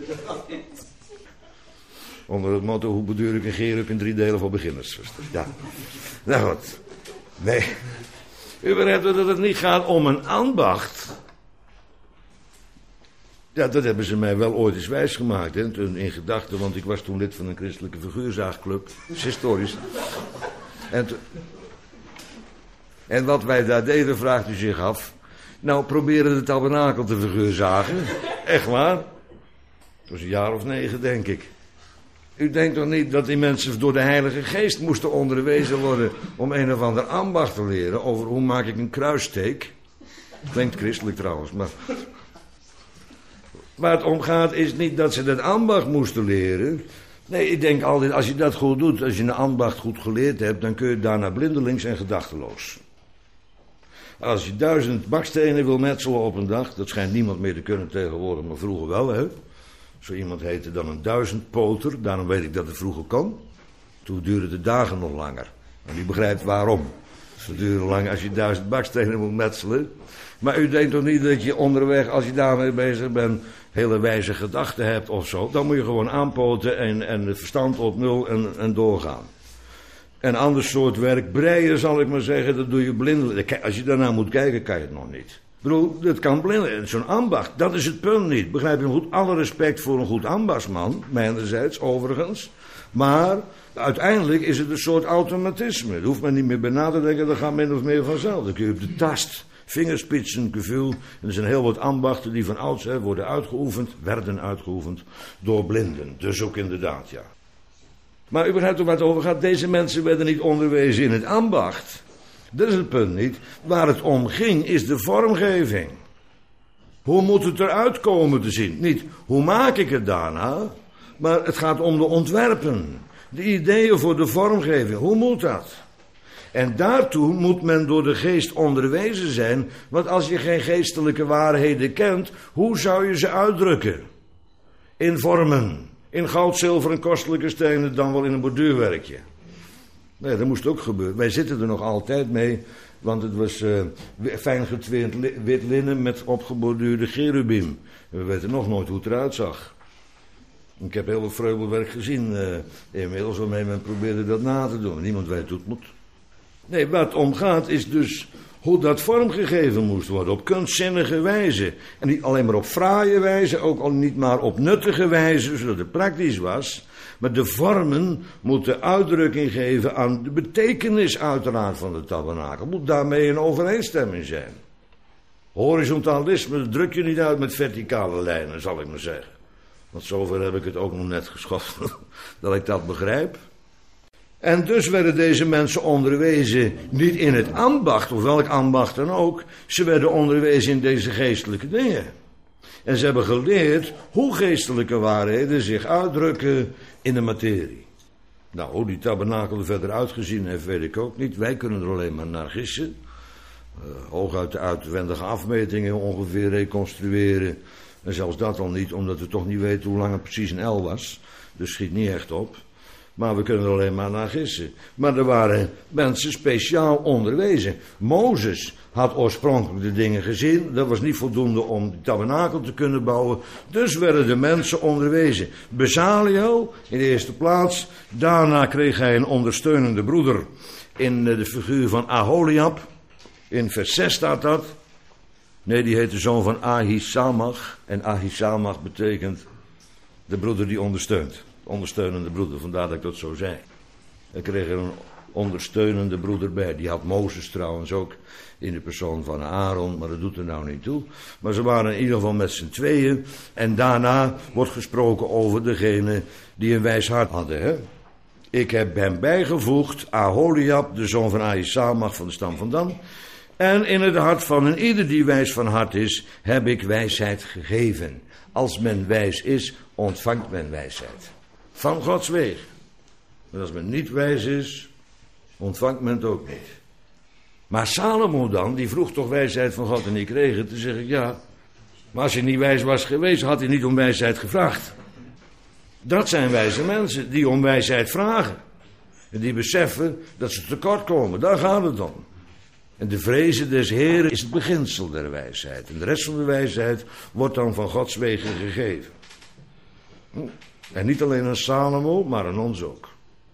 Onder het motto, hoe borduur ik een gerub in drie delen voor beginners. Ja, nou goed. Nee. U begrijpt dat het niet gaat om een ambacht. Ja, dat hebben ze mij wel ooit eens wijsgemaakt, hè, toen in gedachten, want ik was toen lid van een christelijke figuurzaagclub. Dat is historisch. En, to... en wat wij daar deden, vraagt u zich af. Nou, proberen de tabernakel te figuurzagen. Echt waar. Dat was een jaar of negen, denk ik. U denkt toch niet dat die mensen door de Heilige Geest moesten onderwezen worden om een of ander ambacht te leren over hoe maak ik een kruissteek? Klinkt christelijk trouwens, maar... Waar het om gaat is niet dat ze dat ambacht moesten leren. Nee, ik denk altijd, als je dat goed doet, als je een ambacht goed geleerd hebt, dan kun je daarna blindelings en gedachteloos. Als je duizend bakstenen wil metselen op een dag, dat schijnt niemand meer te kunnen tegenwoordig, maar vroeger wel, hè. Zo iemand heette dan een duizendpoter, daarom weet ik dat het vroeger kon. Toen duurden de dagen nog langer. En u begrijpt waarom. Ze duren lang als je duizend bakstenen moet metselen. Maar u denkt toch niet dat je onderweg, als je daarmee bezig bent, hele wijze gedachten hebt of zo. Dan moet je gewoon aanpoten en, en het verstand op nul en, en doorgaan. Een ander soort werk, breien zal ik maar zeggen, dat doe je blind. Als je daarna moet kijken, kan je het nog niet. Ik bedoel, dat kan blind. Zo'n ambacht, dat is het punt niet. Begrijp je goed? Alle respect voor een goed ambachtsman, mijnerzijds overigens. Maar uiteindelijk is het een soort automatisme. Daar hoeft men niet meer bij na te denken, dat gaat min of meer vanzelf. Dan kun je op de tast, vingerspitsengevoel. En er zijn heel wat ambachten die van oudsher worden uitgeoefend, werden uitgeoefend door blinden. Dus ook inderdaad, ja. Maar u begrijpt er wat over gaat. Deze mensen werden niet onderwezen in het ambacht. Dat is het punt niet. Waar het om ging is de vormgeving. Hoe moet het eruit komen te zien? Niet hoe maak ik het daarna, maar het gaat om de ontwerpen. De ideeën voor de vormgeving. Hoe moet dat? En daartoe moet men door de geest onderwezen zijn. Want als je geen geestelijke waarheden kent, hoe zou je ze uitdrukken? In vormen. In goud, zilver en kostelijke stenen, dan wel in een borduurwerkje. Nee, dat moest ook gebeuren. Wij zitten er nog altijd mee. Want het was uh, fijn getweerd li- wit linnen met opgeborduurde cherubim. We weten nog nooit hoe het eruit zag. Ik heb heel veel vreubelwerk gezien uh, inmiddels waarmee men probeerde dat na te doen. Niemand weet hoe het moet. Nee, waar het om gaat is dus hoe dat vormgegeven moest worden. Op kunstzinnige wijze. En niet alleen maar op fraaie wijze, ook al niet maar op nuttige wijze, zodat het praktisch was. Maar de vormen moeten uitdrukking geven aan de betekenis uiteraard van de tabernakel. Moet daarmee in overeenstemming zijn. Horizontalisme druk je niet uit met verticale lijnen, zal ik maar zeggen. Want zover heb ik het ook nog net geschopt, dat ik dat begrijp. En dus werden deze mensen onderwezen niet in het ambacht, of welk ambacht dan ook. Ze werden onderwezen in deze geestelijke dingen. En ze hebben geleerd hoe geestelijke waarheden zich uitdrukken in de materie. Nou, hoe die tabernakel er verder uitgezien heeft, weet ik ook niet. Wij kunnen er alleen maar naar gissen. Uh, hooguit de uitwendige afmetingen ongeveer reconstrueren. En zelfs dat al niet, omdat we toch niet weten hoe lang het precies een L was. Dus schiet niet echt op. Maar we kunnen er alleen maar naar gissen. Maar er waren mensen speciaal onderwezen. Mozes had oorspronkelijk de dingen gezien. Dat was niet voldoende om de tabernakel te kunnen bouwen. Dus werden de mensen onderwezen. Bezaliel in de eerste plaats. Daarna kreeg hij een ondersteunende broeder in de figuur van Aholiab. In vers zes staat dat. Nee, die heet de zoon van Ahisamach. En Ahisamach betekent de broeder die ondersteunt. Ondersteunende broeder, vandaar dat ik dat zo zei. Er kreeg er een ondersteunende broeder bij. Die had Mozes trouwens ook in de persoon van Aaron, maar dat doet er nou niet toe. Maar ze waren in ieder geval met z'n tweeën. En daarna wordt gesproken over degene die een wijs hart hadden. Hè? Ik heb hem bijgevoegd, Aholiab, de zoon van Ahisamach van de stam van Dan. En in het hart van een ieder die wijs van hart is, heb ik wijsheid gegeven. Als men wijs is, ontvangt men wijsheid. Van Gods weg. Maar als men niet wijs is, ontvangt men het ook niet. Maar Salomo dan, die vroeg toch wijsheid van God en die kreeg het. Dan zeg ik ja, maar als hij niet wijs was geweest, had hij niet om wijsheid gevraagd. Dat zijn wijze mensen die om wijsheid vragen. En die beseffen dat ze tekort komen. Daar gaat het om. En de vrezen des Heren is het beginsel der wijsheid. En de rest van de wijsheid wordt dan van Gods wegen gegeven. En niet alleen aan Salomo, maar aan ons ook.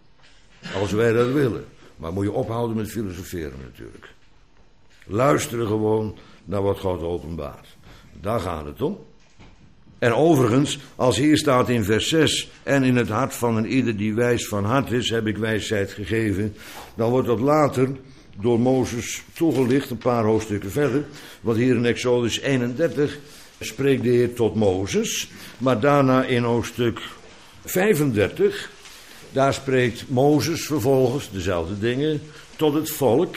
Als wij dat willen. Maar moet je ophouden met filosoferen natuurlijk. Luisteren gewoon naar wat God openbaart. Daar gaat het om. En overigens, als hier staat in vers zes... en in het hart van een ieder die wijs van hart is, heb ik wijsheid gegeven. Dan wordt dat later door Mozes toegelicht, een paar hoofdstukken verder. Want hier in Exodus eenendertig spreekt de Heer tot Mozes. Maar daarna in hoofdstuk vijfendertig, daar spreekt Mozes vervolgens dezelfde dingen tot het volk.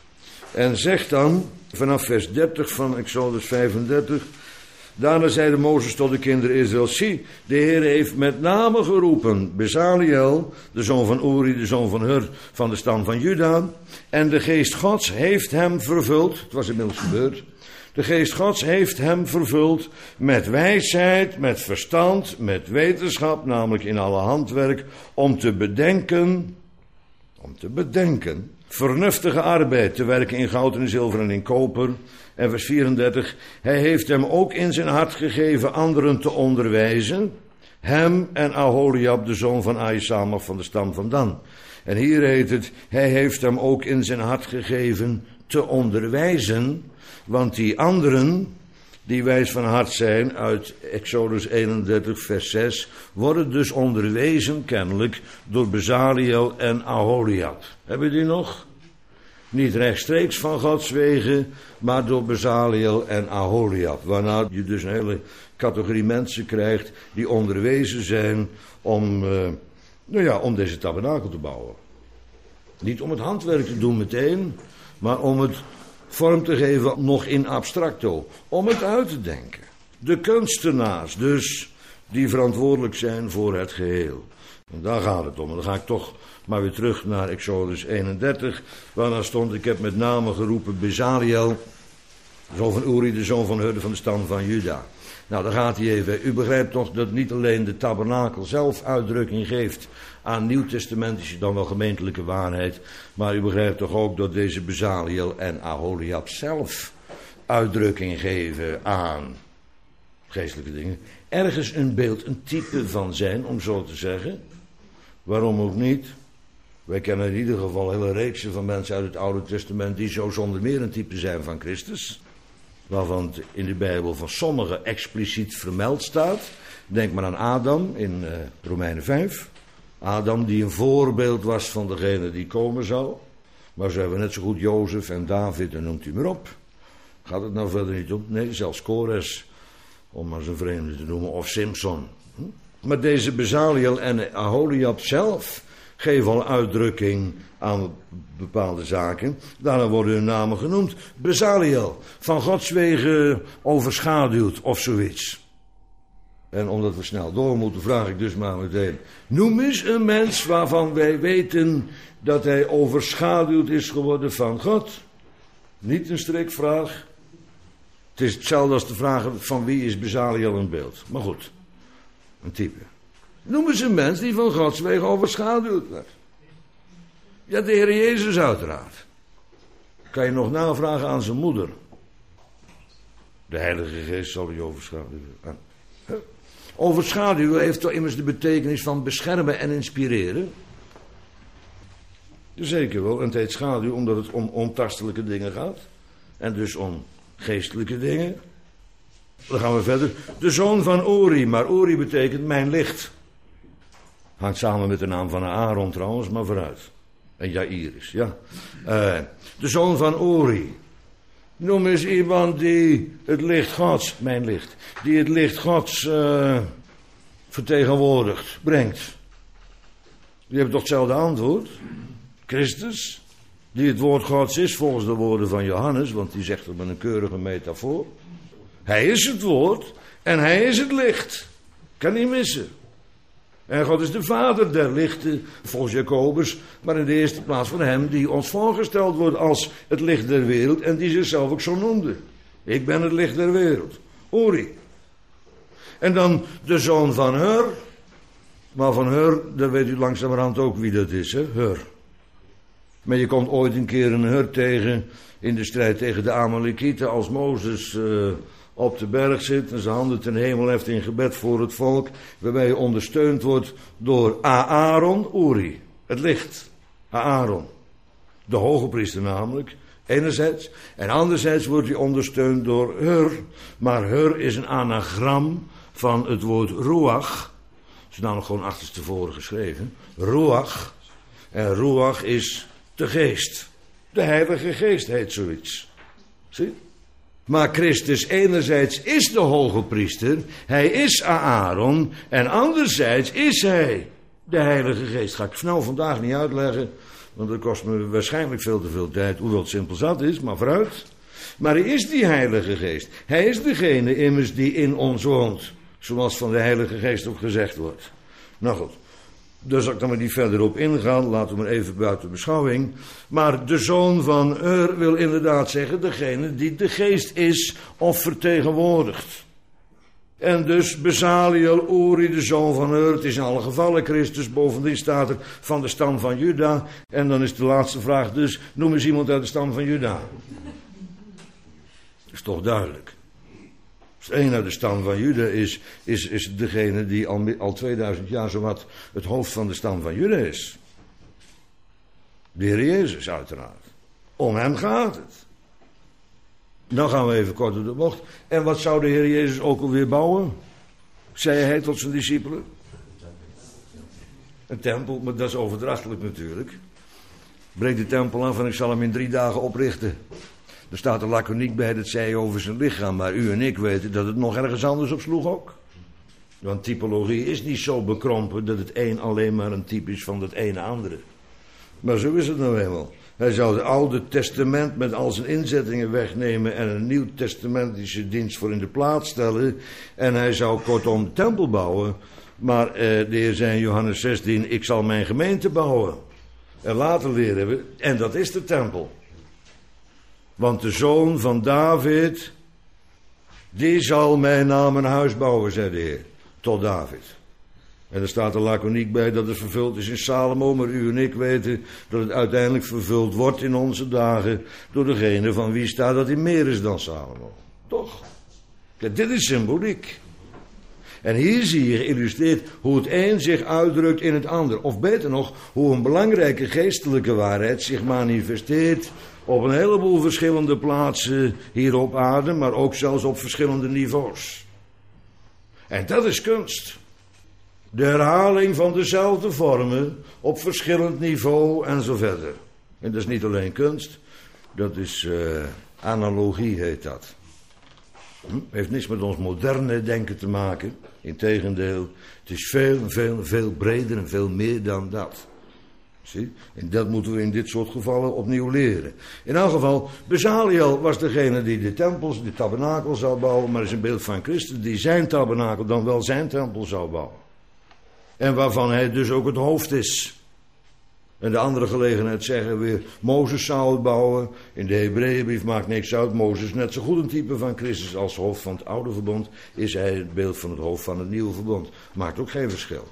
En zegt dan, vanaf vers dertig van Exodus vijfendertig... Daarna zeide Mozes tot de kinderen Israël: zie, de Heer heeft met name geroepen Bezaliel, de zoon van Uri, de zoon van Hur, van de stam van Juda. En de geest Gods heeft hem vervuld, het was inmiddels gebeurd. De geest Gods heeft hem vervuld met wijsheid, met verstand, met wetenschap, namelijk in alle handwerk, om te bedenken, om te bedenken, vernuftige arbeid te werken in goud en zilver en in koper. En vers vierendertig, hij heeft hem ook in zijn hart gegeven anderen te onderwijzen. Hem en Aholiab, de zoon van Ahisamach van de stam van Dan. En hier heet het, hij heeft hem ook in zijn hart gegeven te onderwijzen. Want die anderen, die wijs van hart zijn, uit Exodus eenendertig vers zes, worden dus onderwezen kennelijk door Bezaliel en Aholiab. Hebben die nog? Niet rechtstreeks van Gods wegen, maar door Bezaliel en Aholiab. Waarna je dus een hele categorie mensen krijgt die onderwezen zijn om, uh, nou ja, om deze tabernakel te bouwen. Niet om het handwerk te doen meteen, maar om het vorm te geven nog in abstracto. Om het uit te denken. De kunstenaars dus, die verantwoordelijk zijn voor het geheel. En daar gaat het om. En dan ga ik toch maar weer terug naar Exodus eenendertig. Waarna stond, ik heb met name geroepen Bezaliel, De zoon van Uri, de zoon van Hur, van de stam van Juda. Nou, daar gaat hij even. U begrijpt toch dat niet alleen de tabernakel zelf uitdrukking geeft aan nieuwtestamentische, dan wel gemeentelijke waarheid. Maar u begrijpt toch ook dat deze Bezaliel en Aholiab zelf uitdrukking geven aan geestelijke dingen. Ergens een beeld, een type van zijn, om zo te zeggen. Waarom ook niet? Wij kennen in ieder geval hele reeksen van mensen uit het Oude Testament die zo zonder meer een type zijn van Christus. Waarvan het in de Bijbel van sommigen expliciet vermeld staat. Denk maar aan Adam in uh, Romeinen vijf. Adam die een voorbeeld was van degene die komen zou. Maar zo hebben we net zo goed Jozef en David en noemt u maar op. Gaat het nou verder niet om? Nee, zelfs Kores, om maar zijn vreemde te noemen, of Simson. Hm? Maar deze Bezaliel en Aholiab zelf geven al uitdrukking aan bepaalde zaken. Daarna worden hun namen genoemd. Bezaliel, van Gods wegen overschaduwd of zoiets. En omdat we snel door moeten, vraag ik dus maar meteen. Noem eens een mens waarvan wij weten dat hij overschaduwd is geworden van God. Niet een strikvraag. Het is hetzelfde als de vraag van wie is Bezaliel een beeld. Maar goed, een type. Noem eens een mens die van Gods wegen overschaduwd werd. Ja, de Heer Jezus uiteraard. Kan je nog navragen aan zijn moeder. De Heilige Geest zal je overschaduwen. Overschaduwen heeft toch immers de betekenis van beschermen en inspireren? Zeker wel, en het heet schaduw omdat het om ontastelijke dingen gaat. En dus om geestelijke dingen. Dan gaan we verder. De zoon van Uri, maar Uri betekent mijn licht. Hangt samen met de naam van Aaron trouwens, maar vooruit. En Jairus, ja. Uh, de zoon van Uri. Noem eens iemand die het licht Gods, mijn licht, die het licht Gods uh, vertegenwoordigt, brengt. Die hebben toch hetzelfde antwoord? Christus, die het woord Gods is volgens de woorden van Johannes, want die zegt het met een keurige metafoor. Hij is het woord en hij is het licht. Kan niet missen. En God is de vader der lichten, volgens Jacobus, maar in de eerste plaats van hem die ons voorgesteld wordt als het licht der wereld en die zichzelf ook zo noemde. Ik ben het licht der wereld. Uri. En dan de zoon van Hur. Maar van Hur, daar weet u langzamerhand ook wie dat is, hè? Hur. Maar je komt ooit een keer een Hur tegen in de strijd tegen de Amalekieten als Mozes Uh, op de berg zit en zijn handen ten hemel heft in gebed voor het volk, waarbij hij ondersteund wordt door Aaron, Uri, het licht, Aaron, de hoge priester namelijk, enerzijds, en anderzijds wordt hij ondersteund door Hur, maar Hur is een anagram van het woord Ruach, dat is namelijk gewoon achterstevoren geschreven, Ruach, en Ruach is de geest, de Heilige Geest heet zoiets, zie. Maar Christus enerzijds is de hoge priester, hij is Aaron, en anderzijds is hij de Heilige Geest. Ga ik snel vandaag niet uitleggen, want dat kost me waarschijnlijk veel te veel tijd, hoewel het simpel zat is, maar vooruit. Maar hij is die Heilige Geest. Hij is degene immers die in ons woont, zoals van de Heilige Geest ook gezegd wordt. Nou goed. Daar zal ik dan maar niet verder op ingaan, laten we maar even buiten beschouwing. Maar de zoon van Hur wil inderdaad zeggen, degene die de geest is of vertegenwoordigt. En dus Bezaliel, Uri, de zoon van Hur, het is in alle gevallen Christus, bovendien staat er van de stam van Juda. En dan is de laatste vraag dus, noem eens iemand uit de stam van Juda. Dat is toch duidelijk. Als het een uit de stam van Juda is, is, is degene die al, al tweeduizend jaar zowat het hoofd van de stam van Juda is. De Heer Jezus uiteraard. Om hem gaat het. Dan gaan we even kort door de bocht. En wat zou de Heer Jezus ook alweer bouwen? Zei hij tot zijn discipelen? Een tempel, maar dat is overdrachtelijk natuurlijk. Breek de tempel af en ik zal hem in drie dagen oprichten. Er staat er laconiek bij, dat zei over zijn lichaam. Maar u en ik weten dat het nog ergens anders op sloeg ook. Want typologie is niet zo bekrompen dat het een alleen maar een type is van het ene andere. Maar zo is het nou eenmaal. Hij zou het Oude Testament met al zijn inzettingen wegnemen en een Nieuw Testamentische dienst voor in de plaats stellen. En hij zou kortom de tempel bouwen. Maar eh, de Heer zei in Johannes zestien, ik zal mijn gemeente bouwen. En later leren we, en dat is de tempel. Want de zoon van David, die zal mijn naam een huis bouwen, zei de Heer, tot David. En er staat er laconiek bij dat het vervuld is in Salomo, maar u en ik weten dat het uiteindelijk vervuld wordt in onze dagen door degene van wie staat dat hij meer is dan Salomo. Toch? Kijk, dit is symboliek. En hier zie je geïllustreerd hoe het een zich uitdrukt in het ander. Of beter nog, hoe een belangrijke geestelijke waarheid zich manifesteert op een heleboel verschillende plaatsen hier op aarde, maar ook zelfs op verschillende niveaus. En dat is kunst. De herhaling van dezelfde vormen op verschillend niveau en zo verder. En dat is niet alleen kunst, dat is uh, analogie heet dat. Hm? Heeft niks met ons moderne denken te maken. Integendeel, het is veel, veel, veel breder en veel meer dan dat. Zie? En dat moeten we in dit soort gevallen opnieuw leren. In elk geval, Bezaliel was degene die de tempels, de tabernakel zou bouwen, maar is een beeld van Christus die zijn tabernakel dan wel zijn tempel zou bouwen. En waarvan hij dus ook het hoofd is. En de andere gelegenheid zeggen we weer, Mozes zou het bouwen. In de Hebreeënbrief maakt niks uit. Mozes is net zo goed een type van Christus als hoofd van het oude verbond. Is hij het beeld van het hoofd van het nieuwe verbond. Maakt ook geen verschil.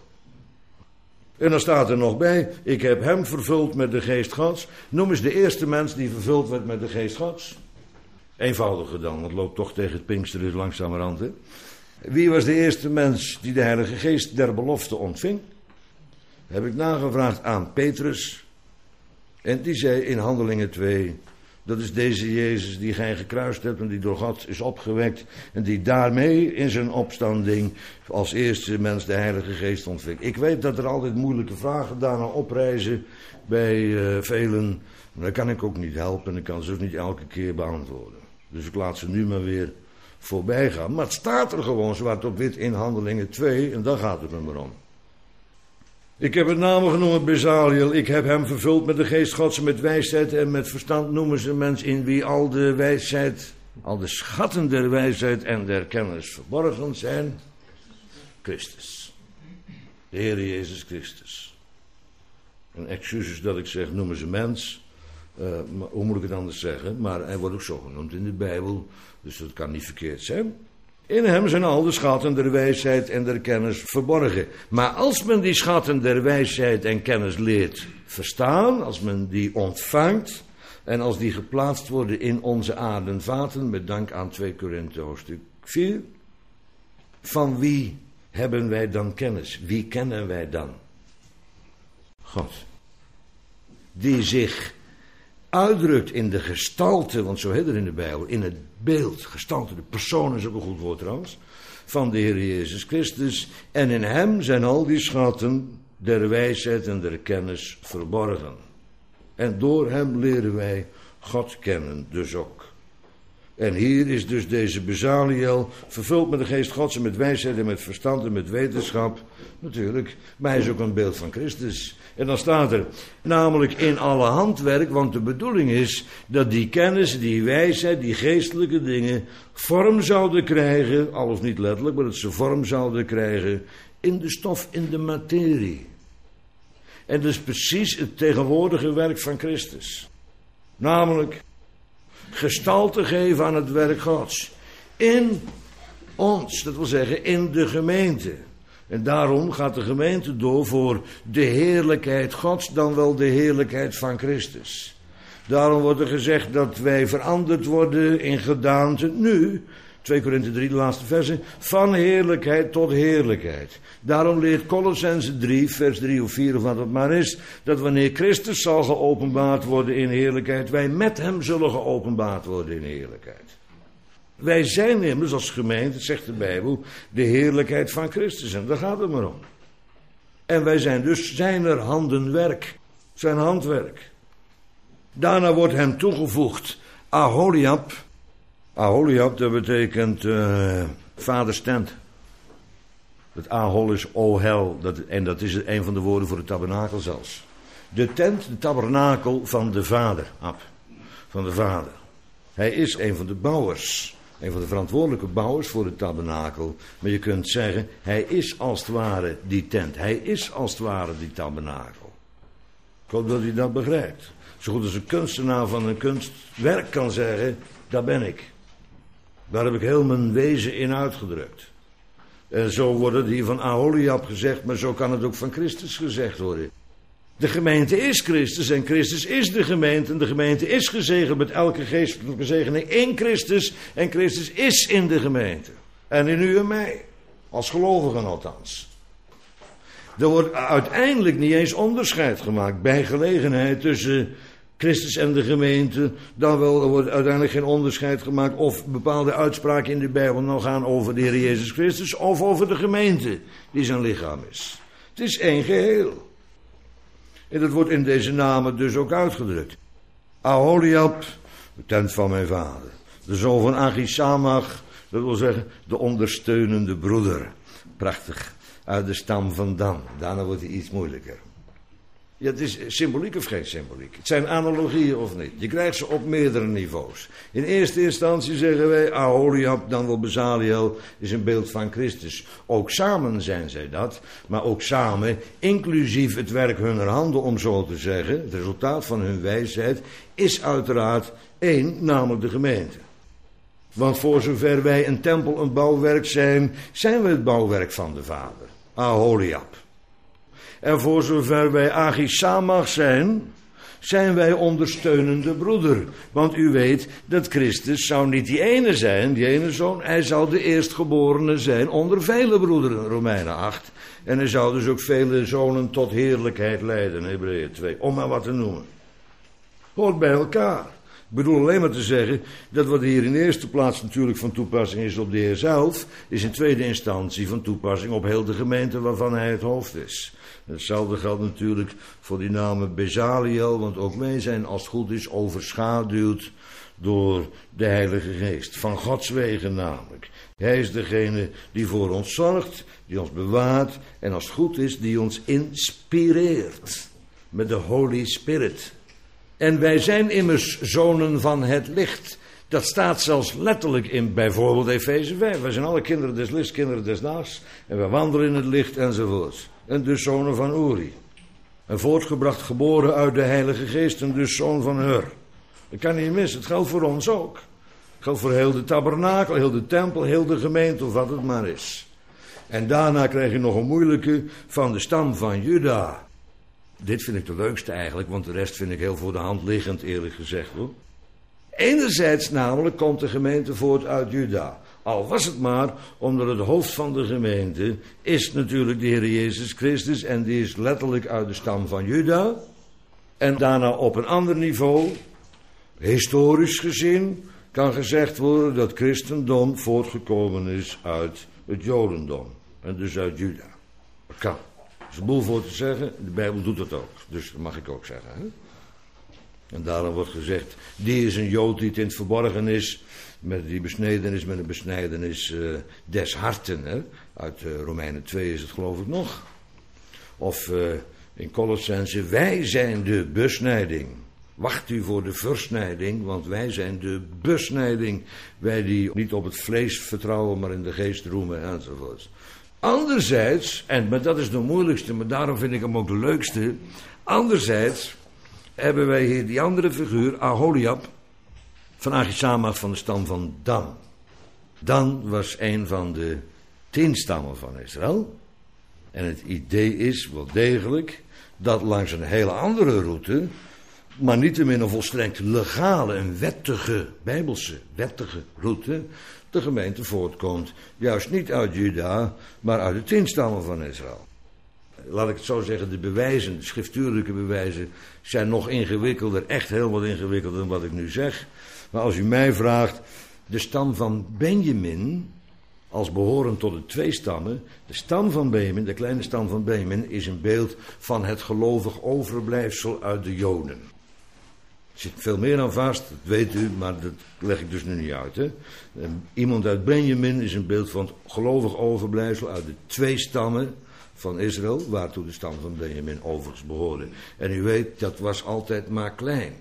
En dan staat er nog bij, ik heb hem vervuld met de geest Gods. Noem eens de eerste mens die vervuld werd met de geest Gods. Eenvoudiger dan, want het loopt toch tegen het Pinksteren dus langzamerhand. Hè? Wie was de eerste mens die de Heilige Geest der belofte ontving? Heb ik nagevraagd aan Petrus. En die zei in Handelingen twee, dat is deze Jezus die gij gekruist hebt en die door God is opgewekt. En die daarmee in zijn opstanding als eerste mens de Heilige Geest ontving. Ik weet dat er altijd moeilijke vragen daarna oprijzen bij uh, velen. Maar dat kan ik ook niet helpen en ik kan ze ook niet elke keer beantwoorden. Dus ik laat ze nu maar weer voorbij gaan. Maar het staat er gewoon zwart op wit in Handelingen twee en daar gaat het me maar om. Ik heb het namen genoemd Bezaliel. Ik heb hem vervuld met de geest Gods, met wijsheid en met verstand. Noemen ze een mens in wie al de wijsheid, al de schatten der wijsheid en der kennis verborgen zijn. Christus. De Heer Jezus Christus. En excuses dat ik zeg, noemen ze mens. Uh, maar, hoe moet ik het anders zeggen? Maar hij wordt ook zo genoemd in de Bijbel. Dus dat kan niet verkeerd zijn. In hem zijn al de schatten der wijsheid en der kennis verborgen. Maar als men die schatten der wijsheid en kennis leert verstaan, als men die ontvangt en als die geplaatst worden in onze aardenvaten, met dank aan twee Korinthe hoofdstuk vier, van wie hebben wij dan kennis? Wie kennen wij dan? God. Die zich uitdrukt in de gestalte, want zo heet het in de Bijbel, in het beeld, gestalte, de persoon is ook een goed woord trouwens, van de Heer Jezus Christus. En in hem zijn al die schatten der wijsheid en der kennis verborgen. En door hem leren wij God kennen dus ook. En hier is dus deze Bezaliel vervuld met de geest Gods en met wijsheid en met verstand en met wetenschap. Natuurlijk, maar hij is ook een beeld van Christus. En dan staat er, namelijk in alle handwerk, want de bedoeling is dat die kennis, die wijsheid, die geestelijke dingen vorm zouden krijgen, al of niet letterlijk, maar dat ze vorm zouden krijgen in de stof, in de materie. En dat is precies het tegenwoordige werk van Christus. Namelijk gestalte geven aan het werk Gods. In ons, dat wil zeggen in de gemeente. En daarom gaat de gemeente door voor de heerlijkheid Gods, dan wel de heerlijkheid van Christus. Daarom wordt er gezegd dat wij veranderd worden in gedaante nu, twee Korinthe drie, de laatste versen, van heerlijkheid tot heerlijkheid. Daarom leert Kolossenzen drie, vers drie of vier of wat het maar is, dat wanneer Christus zal geopenbaard worden in heerlijkheid, wij met hem zullen geopenbaard worden in heerlijkheid. Wij zijn immers als gemeente, zegt de Bijbel, de heerlijkheid van Christus. En daar gaat het maar om. En wij zijn dus zijn er handenwerk, zijn handwerk. Daarna wordt hem toegevoegd Aholiab. Aholiab, dat betekent uh, vaders tent. Het Ahol is Ohel, dat, en dat is een van de woorden voor de tabernakel zelfs. De tent, de tabernakel van de vader, Ab, van de vader. Hij is een van de bouwers, een van de verantwoordelijke bouwers voor de tabernakel. Maar je kunt zeggen, hij is als het ware die tent. Hij is als het ware die tabernakel. Ik hoop dat u dat begrijpt. Zo goed als een kunstenaar van een kunstwerk kan zeggen, dat ben ik. Daar heb ik heel mijn wezen in uitgedrukt. En zo wordt het hier van Aholiab gezegd, maar zo kan het ook van Christus gezegd worden. De gemeente is Christus en Christus is de gemeente. En de gemeente is gezegend met elke geestelijke zegening in Christus. En Christus is in de gemeente. En in u en mij. Als gelovigen althans. Er wordt uiteindelijk niet eens onderscheid gemaakt bij gelegenheid tussen Christus en de gemeente. Dan wel, er wordt uiteindelijk geen onderscheid gemaakt of bepaalde uitspraken in de Bijbel nou gaan over de Heer Jezus Christus of over de gemeente die zijn lichaam is. Het is één geheel. En dat wordt in deze namen dus ook uitgedrukt. Aholiab, de tent van mijn vader. De zoon van Achisamach, dat wil zeggen de ondersteunende broeder. Prachtig. Uit de stam van Dan. Daarna wordt het iets moeilijker. Ja, het is symboliek of geen symboliek. Het zijn analogieën of niet. Je krijgt ze op meerdere niveaus. In eerste instantie zeggen wij, Aholiab, dan wel Bezaliel, is een beeld van Christus. Ook samen zijn zij dat, maar ook samen, inclusief het werk hunner handen, om zo te zeggen, het resultaat van hun wijsheid, is uiteraard één, namelijk de gemeente. Want voor zover wij een tempel, een bouwwerk zijn, zijn we het bouwwerk van de Vader. Aholiab. En voor zover wij Achisamach zijn, zijn wij ondersteunende broeder. Want u weet dat Christus zou niet die ene zijn, die ene zoon. Hij zou de eerstgeborene zijn onder vele broederen, Romeinen acht. En hij zou dus ook vele zonen tot heerlijkheid leiden, Hebreeën twee. Om maar wat te noemen. Hoort bij elkaar. Ik bedoel alleen maar te zeggen dat wat hier in eerste plaats natuurlijk van toepassing is op de Heer zelf, is in tweede instantie van toepassing op heel de gemeente waarvan hij het hoofd is. Hetzelfde geldt natuurlijk voor die namen Bezaliel, want ook wij zijn als het goed is overschaduwd door de Heilige Geest. Van Gods wegen namelijk. Hij is degene die voor ons zorgt, die ons bewaart en als het goed is die ons inspireert met de Holy Spirit. En wij zijn immers zonen van het licht. Dat staat zelfs letterlijk in bijvoorbeeld Efeze vijf. Wij zijn alle kinderen des lichts, kinderen des daags. En wij wandelen in het licht enzovoort. En dus zonen van Uri. En voortgebracht geboren uit de Heilige Geest en dus zoon van Hur. Dat kan niet missen, het geldt voor ons ook. Het geldt voor heel de tabernakel, heel de tempel, heel de gemeente of wat het maar is. En daarna krijg je nog een moeilijke van de stam van Juda. Dit vind ik de leukste eigenlijk, want de rest vind ik heel voor de hand liggend eerlijk gezegd hoor. Enerzijds namelijk komt de gemeente voort uit Juda. Al was het maar omdat het hoofd van de gemeente is natuurlijk de Heer Jezus Christus. En die is letterlijk uit de stam van Juda. En daarna op een ander niveau, historisch gezien, kan gezegd worden dat christendom voortgekomen is uit het jodendom. En dus uit Juda. Dat kan. Er is een boel voor te zeggen. De Bijbel doet dat ook. Dus dat mag ik ook zeggen. Hè? En daarom wordt gezegd, die is een Jood die het in het verborgen is, met die besnedenis, met een besnijdenis uh, des harten. Hè? Uit uh, Romeinen twee is het geloof ik nog. Of uh, in Colossense, wij zijn de besnijding. Wacht u voor de versnijding, want wij zijn de besnijding. Wij die niet op het vlees vertrouwen, maar in de geest roemen enzovoort. Anderzijds, en maar dat is de moeilijkste, maar daarom vind ik hem ook de leukste. Anderzijds hebben wij hier die andere figuur, Aholiab, van Achisamach van de stam van Dan. Dan was een van de tien stammen van Israël. En het idee is wel degelijk dat langs een hele andere route, maar niettemin een volstrekt legale, een wettige, bijbelse, wettige route, de gemeente voortkomt, juist niet uit Juda, maar uit de tien stammen van Israël. Laat ik het zo zeggen, de bewijzen, de schriftuurlijke bewijzen, zijn nog ingewikkelder, echt heel wat ingewikkelder dan wat ik nu zeg. Maar als u mij vraagt, de stam van Benjamin, als behorend tot de twee stammen, de stam van Benjamin, de kleine stam van Benjamin, is een beeld van het gelovig overblijfsel uit de Joden. Er zit veel meer aan vast, dat weet u, maar dat leg ik dus nu niet uit. Hè? Iemand uit Benjamin is een beeld van het gelovig overblijfsel uit de twee stammen van Israël, waartoe de stam van Benjamin overigens behoorde. En u weet, dat was altijd maar klein.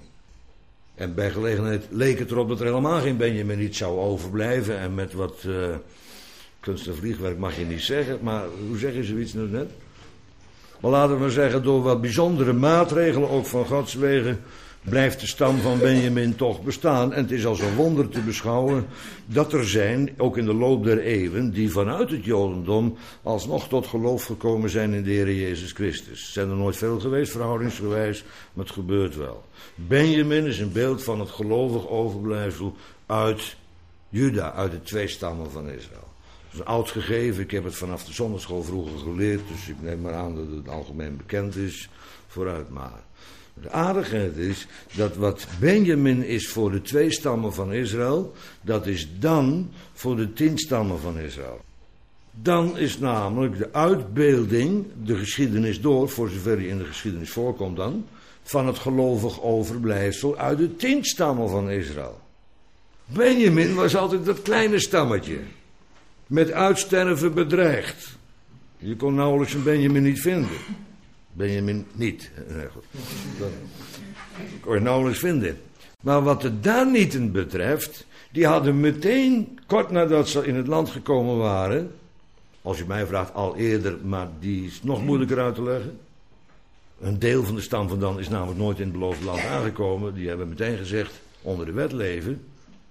En bij gelegenheid leek het erop dat er helemaal geen Benjamin iets zou overblijven. En met wat uh, kunst en vliegwerk mag je niet zeggen, maar hoe zeg je zoiets nou net? Maar laten we maar zeggen, door wat bijzondere maatregelen, ook van Gods wegen, blijft de stam van Benjamin toch bestaan. En het is als een wonder te beschouwen dat er zijn, ook in de loop der eeuwen, die vanuit het Jodendom alsnog tot geloof gekomen zijn in de Heer Jezus Christus. Er zijn er nooit veel geweest, verhoudingsgewijs, maar het gebeurt wel. Benjamin is een beeld van het gelovig overblijfsel uit Juda, uit de twee stammen van Israël. Dat is een oud gegeven, ik heb het vanaf de zondagschool vroeger geleerd, dus ik neem maar aan dat het algemeen bekend is. Vooruit maar. De aardigheid is dat wat Benjamin is voor de twee stammen van Israël, dat is Dan voor de tien stammen van Israël. Dan is namelijk de uitbeelding, de geschiedenis door, voor zover die in de geschiedenis voorkomt dan, van het gelovig overblijfsel uit de tien stammen van Israël. Benjamin was altijd dat kleine stammetje, met uitsterven bedreigd. Je kon nauwelijks een Benjamin niet vinden. Benjamin niet. Nee, goed. Dat kon je nauwelijks vinden. Maar wat de Danieten betreft, die hadden meteen, kort nadat ze in het land gekomen waren, als je mij vraagt al eerder, maar die is nog moeilijker uit te leggen. Een deel van de stam van Dan is namelijk nooit in het beloofde land aangekomen. Die hebben meteen gezegd, onder de wet leven,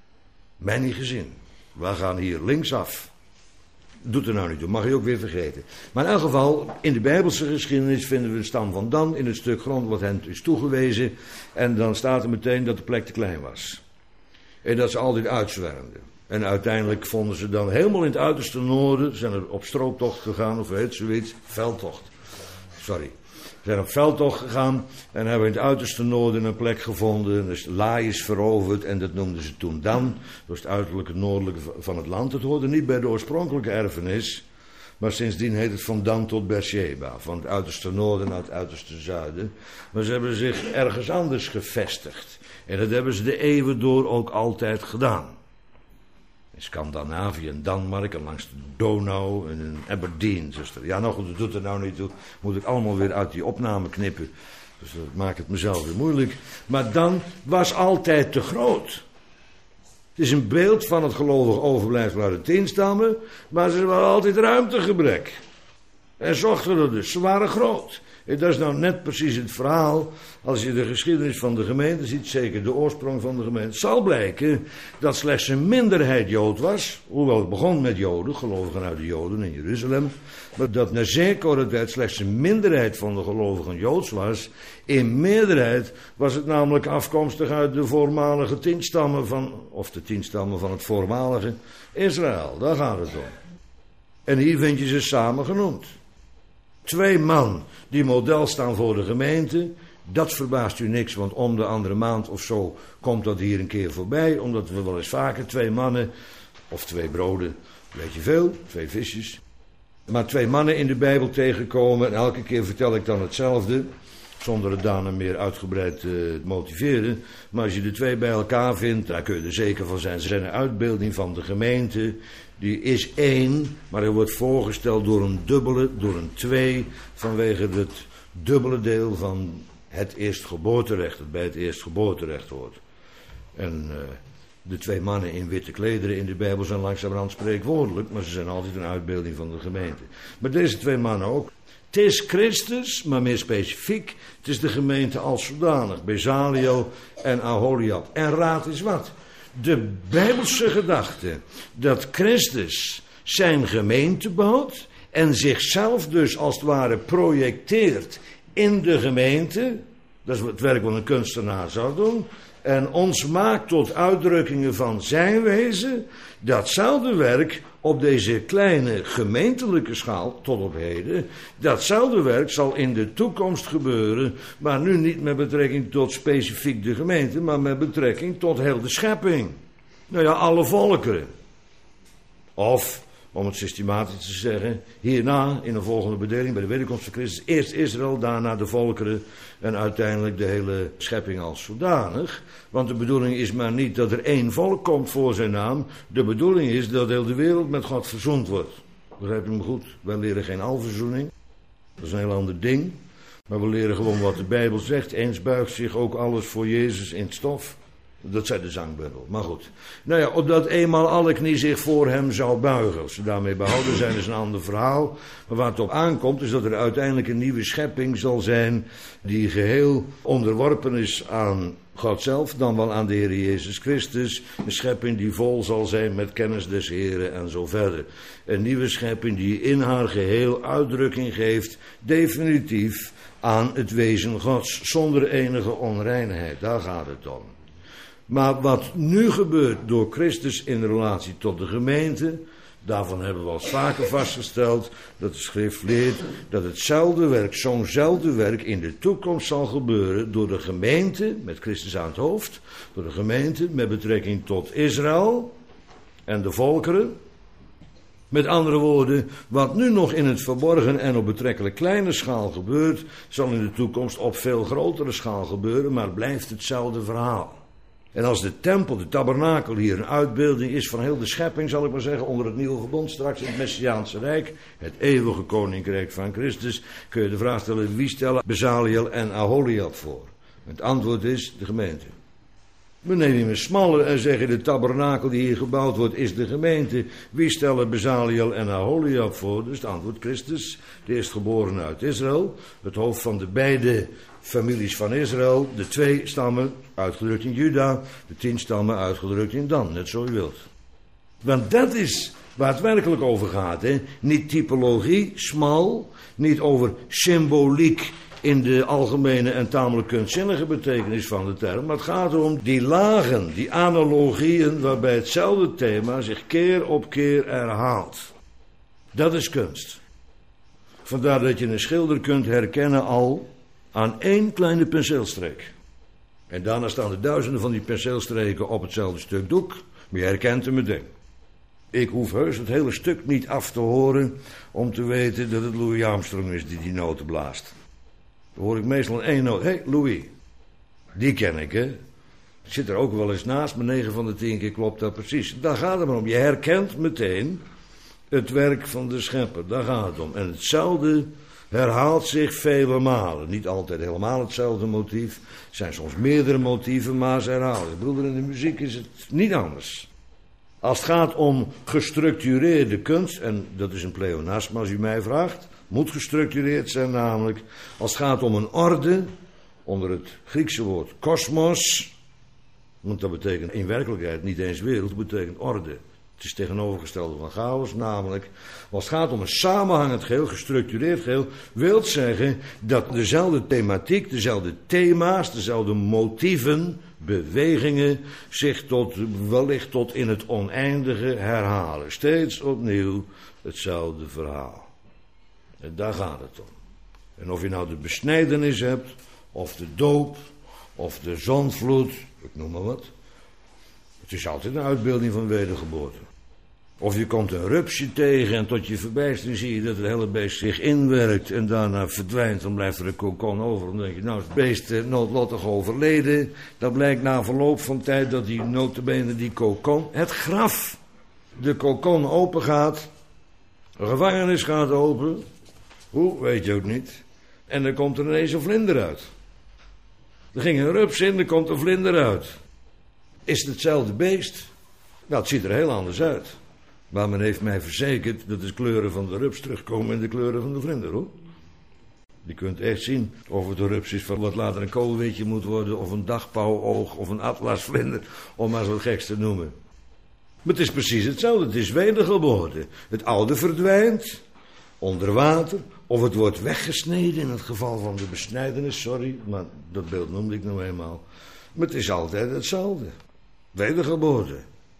mij niet gezien. We gaan hier linksaf. Doet er nou niet toe, mag je ook weer vergeten. Maar in elk geval, in de Bijbelse geschiedenis vinden we de stam van Dan in het stuk grond wat hen is toegewezen. En dan staat er meteen dat de plek te klein was. En dat ze altijd uitzwermden. En uiteindelijk vonden ze dan helemaal in het uiterste noorden, zijn er op strooptocht gegaan, of weet zoiets, veldtocht. Sorry. Ze zijn op veldtocht gegaan en hebben in het uiterste noorden een plek gevonden. Dus Laïs veroverd en dat noemden ze toen Dan. Dat was het uiterlijke noordelijke van het land. Het hoorde niet bij de oorspronkelijke erfenis. Maar sindsdien heet het van Dan tot Beersheba. Van het uiterste noorden naar het uiterste zuiden. Maar ze hebben zich ergens anders gevestigd. En dat hebben ze de eeuwen door ook altijd gedaan. In Scandinavië en Denemarken en langs de Donau en in Aberdeen. Zuster. Ja, nou goed, dat doet er nou niet toe. Moet ik allemaal weer uit die opname knippen. Dus dat maakt het mezelf weer moeilijk. Maar Dan was altijd te groot. Het is een beeld van het gelovig overblijfsel uit de tien stammen. Maar ze waren altijd ruimtegebrek. En zochten er dus. Ze waren groot. En dat is nou net precies het verhaal. Als je de geschiedenis van de gemeente ziet, zeker de oorsprong van de gemeente, zal blijken dat slechts een minderheid Jood was. Hoewel het begon met Joden, gelovigen uit de Joden in Jeruzalem. Maar dat na zeer korte tijd slechts een minderheid van de gelovigen Joods was. In meerderheid was het namelijk afkomstig uit de voormalige tien stammen van, of de tien stammen van het voormalige Israël. Daar gaat het om. En hier vind je ze samen genoemd. Twee man die model staan voor de gemeente, dat verbaast u niks, want om de andere maand of zo komt dat hier een keer voorbij, omdat we wel eens vaker twee mannen, of twee broden, weet je veel, twee visjes, maar twee mannen in de Bijbel tegenkomen en elke keer vertel ik dan hetzelfde, zonder het daarna meer uitgebreid te motiveren, maar als je de twee bij elkaar vindt, daar kun je er zeker van zijn, ze zijn een uitbeelding van de gemeente. Die is één, maar hij wordt voorgesteld door een dubbele, door een twee, vanwege het dubbele deel van het eerstgeboorterecht, dat bij het eerstgeboorterecht hoort. En uh, de twee mannen in witte klederen in de Bijbel zijn langzamerhand spreekwoordelijk, maar ze zijn altijd een uitbeelding van de gemeente. Maar deze twee mannen ook. Het is Christus, maar meer specifiek, het is de gemeente als zodanig, Bezaleel en Aholiab. En raad eens wat. De Bijbelse gedachte dat Christus zijn gemeente bouwt en zichzelf dus als het ware projecteert in de gemeente, dat is het werk wat een kunstenaar zou doen, en ons maakt tot uitdrukkingen van zijn wezen, datzelfde werk op deze kleine gemeentelijke schaal, tot op heden, datzelfde werk zal in de toekomst gebeuren, maar nu niet met betrekking tot specifiek de gemeente, maar met betrekking tot heel de schepping. Nou ja, alle volkeren. Of, om het systematisch te zeggen, hierna in een volgende bedeling bij de wederkomst van Christus, eerst Israël, daarna de volkeren en uiteindelijk de hele schepping als zodanig. Want de bedoeling is maar niet dat er één volk komt voor zijn naam, de bedoeling is dat heel de wereld met God verzoend wordt. Begrijp je me goed? Wij leren geen alverzoening, dat is een heel ander ding, maar we leren gewoon wat de Bijbel zegt, eens buigt zich ook alles voor Jezus in het stof. Dat zei de zangbundel, maar goed. Nou ja, opdat eenmaal alle knie zich voor hem zou buigen. Als ze daarmee behouden zijn, is een ander verhaal. Maar waar het op aankomt, is dat er uiteindelijk een nieuwe schepping zal zijn die geheel onderworpen is aan God zelf, dan wel aan de Heer Jezus Christus. Een schepping die vol zal zijn met kennis des Heren en zo verder. Een nieuwe schepping die in haar geheel uitdrukking geeft, definitief, aan het wezen Gods, zonder enige onreinheid. Daar gaat het om. Maar wat nu gebeurt door Christus in relatie tot de gemeente, daarvan hebben we al vaker vastgesteld dat de schrift leert dat hetzelfde werk, zo'nzelfde werk in de toekomst zal gebeuren door de gemeente, met Christus aan het hoofd, door de gemeente met betrekking tot Israël en de volkeren. Met andere woorden, wat nu nog in het verborgen en op betrekkelijk kleine schaal gebeurt, zal in de toekomst op veel grotere schaal gebeuren, maar blijft hetzelfde verhaal. En als de tempel, de tabernakel hier een uitbeelding is van heel de schepping, zal ik maar zeggen, onder het nieuwe verbond, straks in het Messiaanse Rijk, het eeuwige koninkrijk van Christus, kun je de vraag stellen, wie stellen Bezaliel en Aholiab voor? Het antwoord is de gemeente. We nemen een smaller en zeggen de tabernakel die hier gebouwd wordt is de gemeente. Wie stellen Bezaliel en Aholiab voor? Dus het antwoord Christus, de eerstgeboren uit Israël, het hoofd van de beide families van Israël, de twee stammen uitgedrukt in Juda, de tien stammen uitgedrukt in Dan, net zo u wilt. Want dat is waar het werkelijk over gaat, hè? Niet typologie, smal, niet over symboliek in de algemene en tamelijk kunstzinnige betekenis van de term, maar het gaat om die lagen, die analogieën waarbij hetzelfde thema zich keer op keer herhaalt. Dat is kunst. Vandaar dat je een schilder kunt herkennen al aan één kleine penseelstreek. En daarna staan er duizenden van die penseelstreken op hetzelfde stuk doek, maar je herkent hem meteen. Ik hoef heus het hele stuk niet af te horen om te weten dat het Louis Armstrong is die die noten blaast. Dan hoor ik meestal één noot. Hé, hey, Louis. Die ken ik, hè. Ik zit er ook wel eens naast, maar negen van de tien keer klopt dat precies. Daar gaat het maar om. Je herkent meteen het werk van de schepper. Daar gaat het om. En hetzelfde herhaalt zich vele malen. Niet altijd helemaal hetzelfde motief. Er zijn soms meerdere motieven, maar ze herhalen. Ik bedoel, in de muziek is het niet anders. Als het gaat om gestructureerde kunst, en dat is een pleonasme als u mij vraagt, moet gestructureerd zijn namelijk, als het gaat om een orde, onder het Griekse woord kosmos, want dat betekent in werkelijkheid niet eens wereld, dat betekent orde. Het is tegenovergestelde van chaos, namelijk, als het gaat om een samenhangend geheel, gestructureerd geheel, wil zeggen dat dezelfde thematiek, dezelfde thema's, dezelfde motieven, bewegingen zich tot, wellicht tot in het oneindige herhalen. Steeds opnieuw hetzelfde verhaal. En daar gaat het om. En of je nou de besnijdenis hebt, of de doop, of de zondvloed, ik noem maar wat. Het is altijd een uitbeelding van wedergeboorte. Of je komt een rupsje tegen en tot je verbijstering zie je dat het hele beest zich inwerkt en daarna verdwijnt. Dan blijft er een kokon over. Dan denk je, nou is het beest eh, noodlottig overleden. Dat blijkt na verloop van tijd dat die notabene die kokon, het graf, de kokon open gaat. De gevangenis gaat open. Hoe, weet je ook niet. En dan komt er ineens een vlinder uit. Er ging een rups in, er komt een vlinder uit. Is het hetzelfde beest? Nou, het ziet er heel anders uit. Maar men heeft mij verzekerd dat de kleuren van de rups terugkomen in de kleuren van de vlinder, hoor. Je kunt echt zien of het een rups is van wat later een koolwitje moet worden, of een dagpauwoog, of een atlasvlinder, om maar zo geks te noemen. Maar het is precies hetzelfde, het is wedergeboorte. Het oude verdwijnt, onder water, of het wordt weggesneden in het geval van de besnijdenis, sorry, maar dat beeld noemde ik nou eenmaal. Maar het is altijd hetzelfde. Wedergeboorte.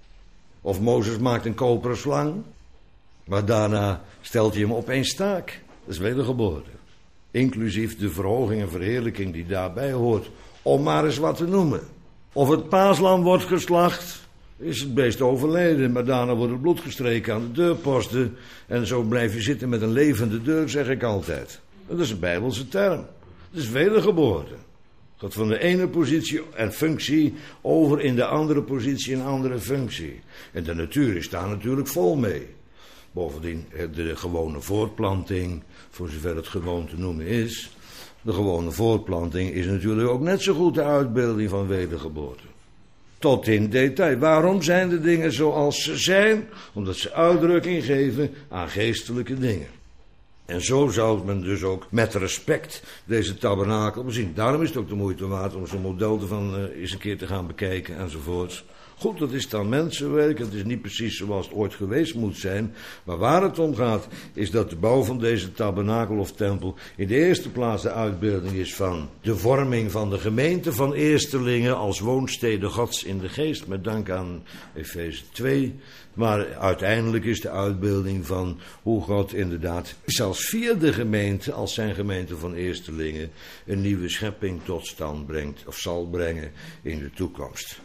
Of Mozes maakt een koperen slang, maar daarna stelt hij hem opeens staak. Dat is wedergeboorte. Inclusief de verhoging en verheerlijking die daarbij hoort, om maar eens wat te noemen. Of het paaslam wordt geslacht, is het beest overleden, maar daarna wordt het bloed gestreken aan de deurposten. En zo blijf je zitten met een levende deur, zeg ik altijd. Dat is een Bijbelse term. Dat is wedergeboorte. Gaat van de ene positie en functie over in de andere positie en andere functie. En de natuur is daar natuurlijk vol mee. Bovendien de gewone voortplanting, voor zover het gewoon te noemen is. De gewone voortplanting is natuurlijk ook net zo goed de uitbeelding van wedergeboorte. tot in detail. Waarom zijn de dingen zoals ze zijn? Omdat ze uitdrukking geven aan geestelijke dingen. En zo zou men dus ook met respect deze tabernakel bezien. Daarom is het ook de moeite waard om zo'n model ervan uh, eens een keer te gaan bekijken enzovoorts. Goed, dat is dan mensenwerk. Het is niet precies zoals het ooit geweest moet zijn. Maar waar het om gaat, is dat de bouw van deze tabernakel of tempel in de eerste plaats de uitbeelding is van de vorming van de gemeente van eerstelingen als woonsteden Gods in de geest, met dank aan Efeze twee. Maar uiteindelijk is de uitbeelding van hoe God inderdaad zelfs via de gemeente, als zijn gemeente van eerstelingen, een nieuwe schepping tot stand brengt of zal brengen in de toekomst.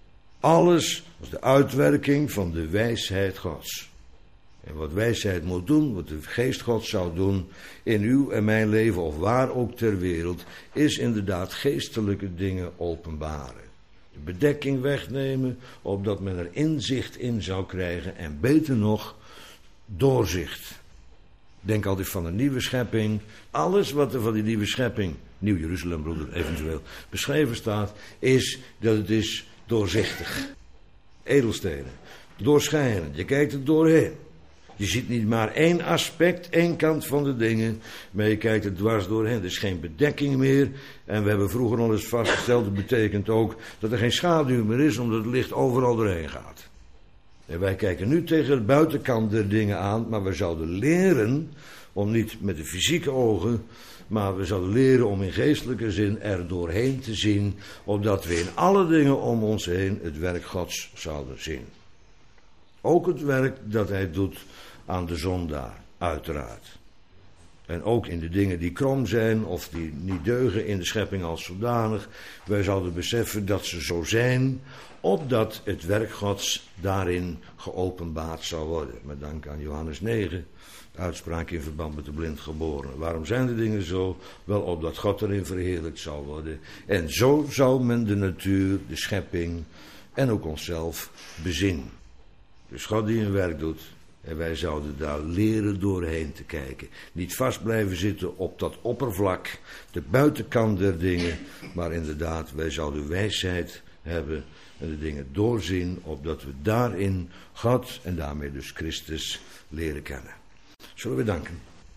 Alles was de uitwerking van de wijsheid Gods. En wat wijsheid moet doen, wat de geest Gods zou doen in uw en mijn leven of waar ook ter wereld, is inderdaad geestelijke dingen openbaren. De bedekking wegnemen, opdat men er inzicht in zou krijgen en beter nog, doorzicht. Denk altijd van een nieuwe schepping. Alles wat er van die nieuwe schepping, Nieuw Jeruzalem broeder eventueel, beschreven staat, is dat het is doorzichtig. Edelstenen, doorschijnend, je kijkt er doorheen. Je ziet niet maar één aspect, één kant van de dingen, maar je kijkt er dwars doorheen. Er is geen bedekking meer. En we hebben vroeger al eens vastgesteld, dat betekent ook dat er geen schaduw meer is, omdat het licht overal doorheen gaat. En wij kijken nu tegen de buitenkant der dingen aan, maar we zouden leren om niet met de fysieke ogen, maar we zouden leren om in geestelijke zin er doorheen te zien, opdat we in alle dingen om ons heen het werk Gods zouden zien. Ook het werk dat hij doet aan de zondaar, uiteraard. En ook in de dingen die krom zijn of die niet deugen in de schepping als zodanig. Wij zouden beseffen dat ze zo zijn, opdat het werk Gods daarin geopenbaard zou worden. Met dank aan Johannes negen, de uitspraak in verband met de blindgeborenen. Waarom zijn de dingen zo? Wel opdat God erin verheerlijkt zou worden. En zo zou men de natuur, de schepping en ook onszelf bezien. Dus God die een werk doet, en wij zouden daar leren doorheen te kijken. Niet vast blijven zitten op dat oppervlak, de buitenkant der dingen, maar inderdaad, wij zouden wijsheid hebben en de dingen doorzien, opdat we daarin God en daarmee dus Christus leren kennen. Zullen we danken?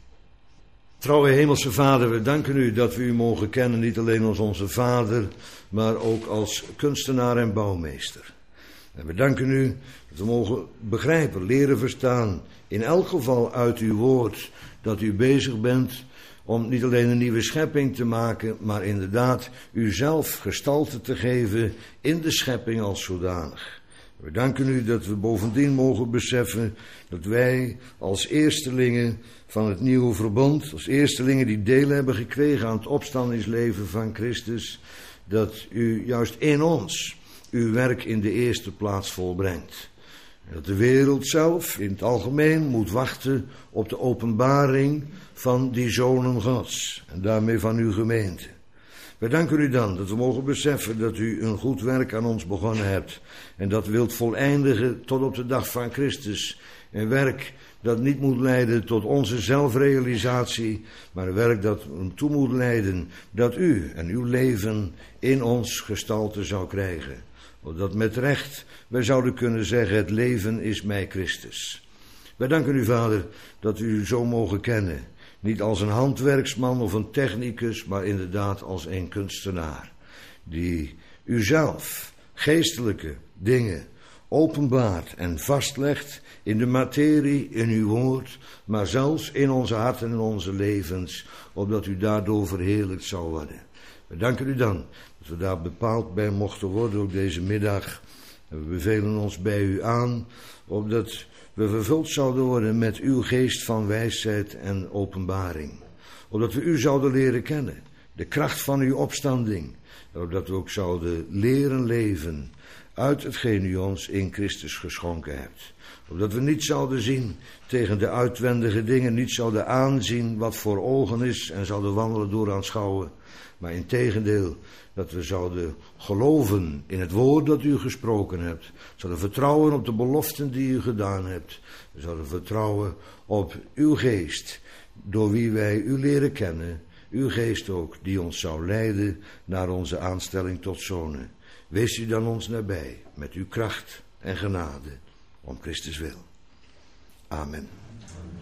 Trouwe Hemelse Vader, we danken u dat we u mogen kennen, niet alleen als onze Vader, maar ook als kunstenaar en bouwmeester. En we danken u dat we mogen begrijpen, leren verstaan, in elk geval uit uw woord, dat u bezig bent om niet alleen een nieuwe schepping te maken, maar inderdaad uzelf gestalte te geven in de schepping als zodanig. We danken u dat we bovendien mogen beseffen dat wij als eerstelingen van het nieuwe verbond, als eerstelingen die deel hebben gekregen aan het opstandingsleven van Christus, dat u juist in ons uw werk in de eerste plaats volbrengt. Dat de wereld zelf in het algemeen moet wachten op de openbaring van die zonen Gods en daarmee van uw gemeente. Wij danken u dan dat we mogen beseffen dat u een goed werk aan ons begonnen hebt en dat wilt voleindigen tot op de dag van Christus. Een werk dat niet moet leiden tot onze zelfrealisatie, maar een werk dat toe moet leiden dat u en uw leven in ons gestalte zou krijgen. Dat met recht wij zouden kunnen zeggen, het leven is mij Christus. Wij danken u, Vader, dat we u zo mogen kennen. Niet als een handwerksman of een technicus, maar inderdaad als een kunstenaar. Die uzelf geestelijke dingen openbaart en vastlegt in de materie, in uw woord, maar zelfs in onze harten en onze levens, opdat u daardoor verheerlijkt zou worden. We danken u dan dat we daar bepaald bij mochten worden, ook deze middag. En we bevelen ons bij u aan, opdat we vervuld zouden worden met uw geest van wijsheid en openbaring. Opdat we u zouden leren kennen, de kracht van uw opstanding. En opdat we ook zouden leren leven uit hetgeen u ons in Christus geschonken hebt. Opdat we niet zouden zien tegen de uitwendige dingen, niet zouden aanzien wat voor ogen is en zouden wandelen door aanschouwen. Maar integendeel, dat we zouden geloven in het woord dat u gesproken hebt. Zouden vertrouwen op de beloften die u gedaan hebt. We zouden vertrouwen op uw geest, door wie wij u leren kennen. Uw geest ook, die ons zou leiden naar onze aanstelling tot zonen. wees u dan ons nabij met uw kracht en genade om Christus wil. Amen.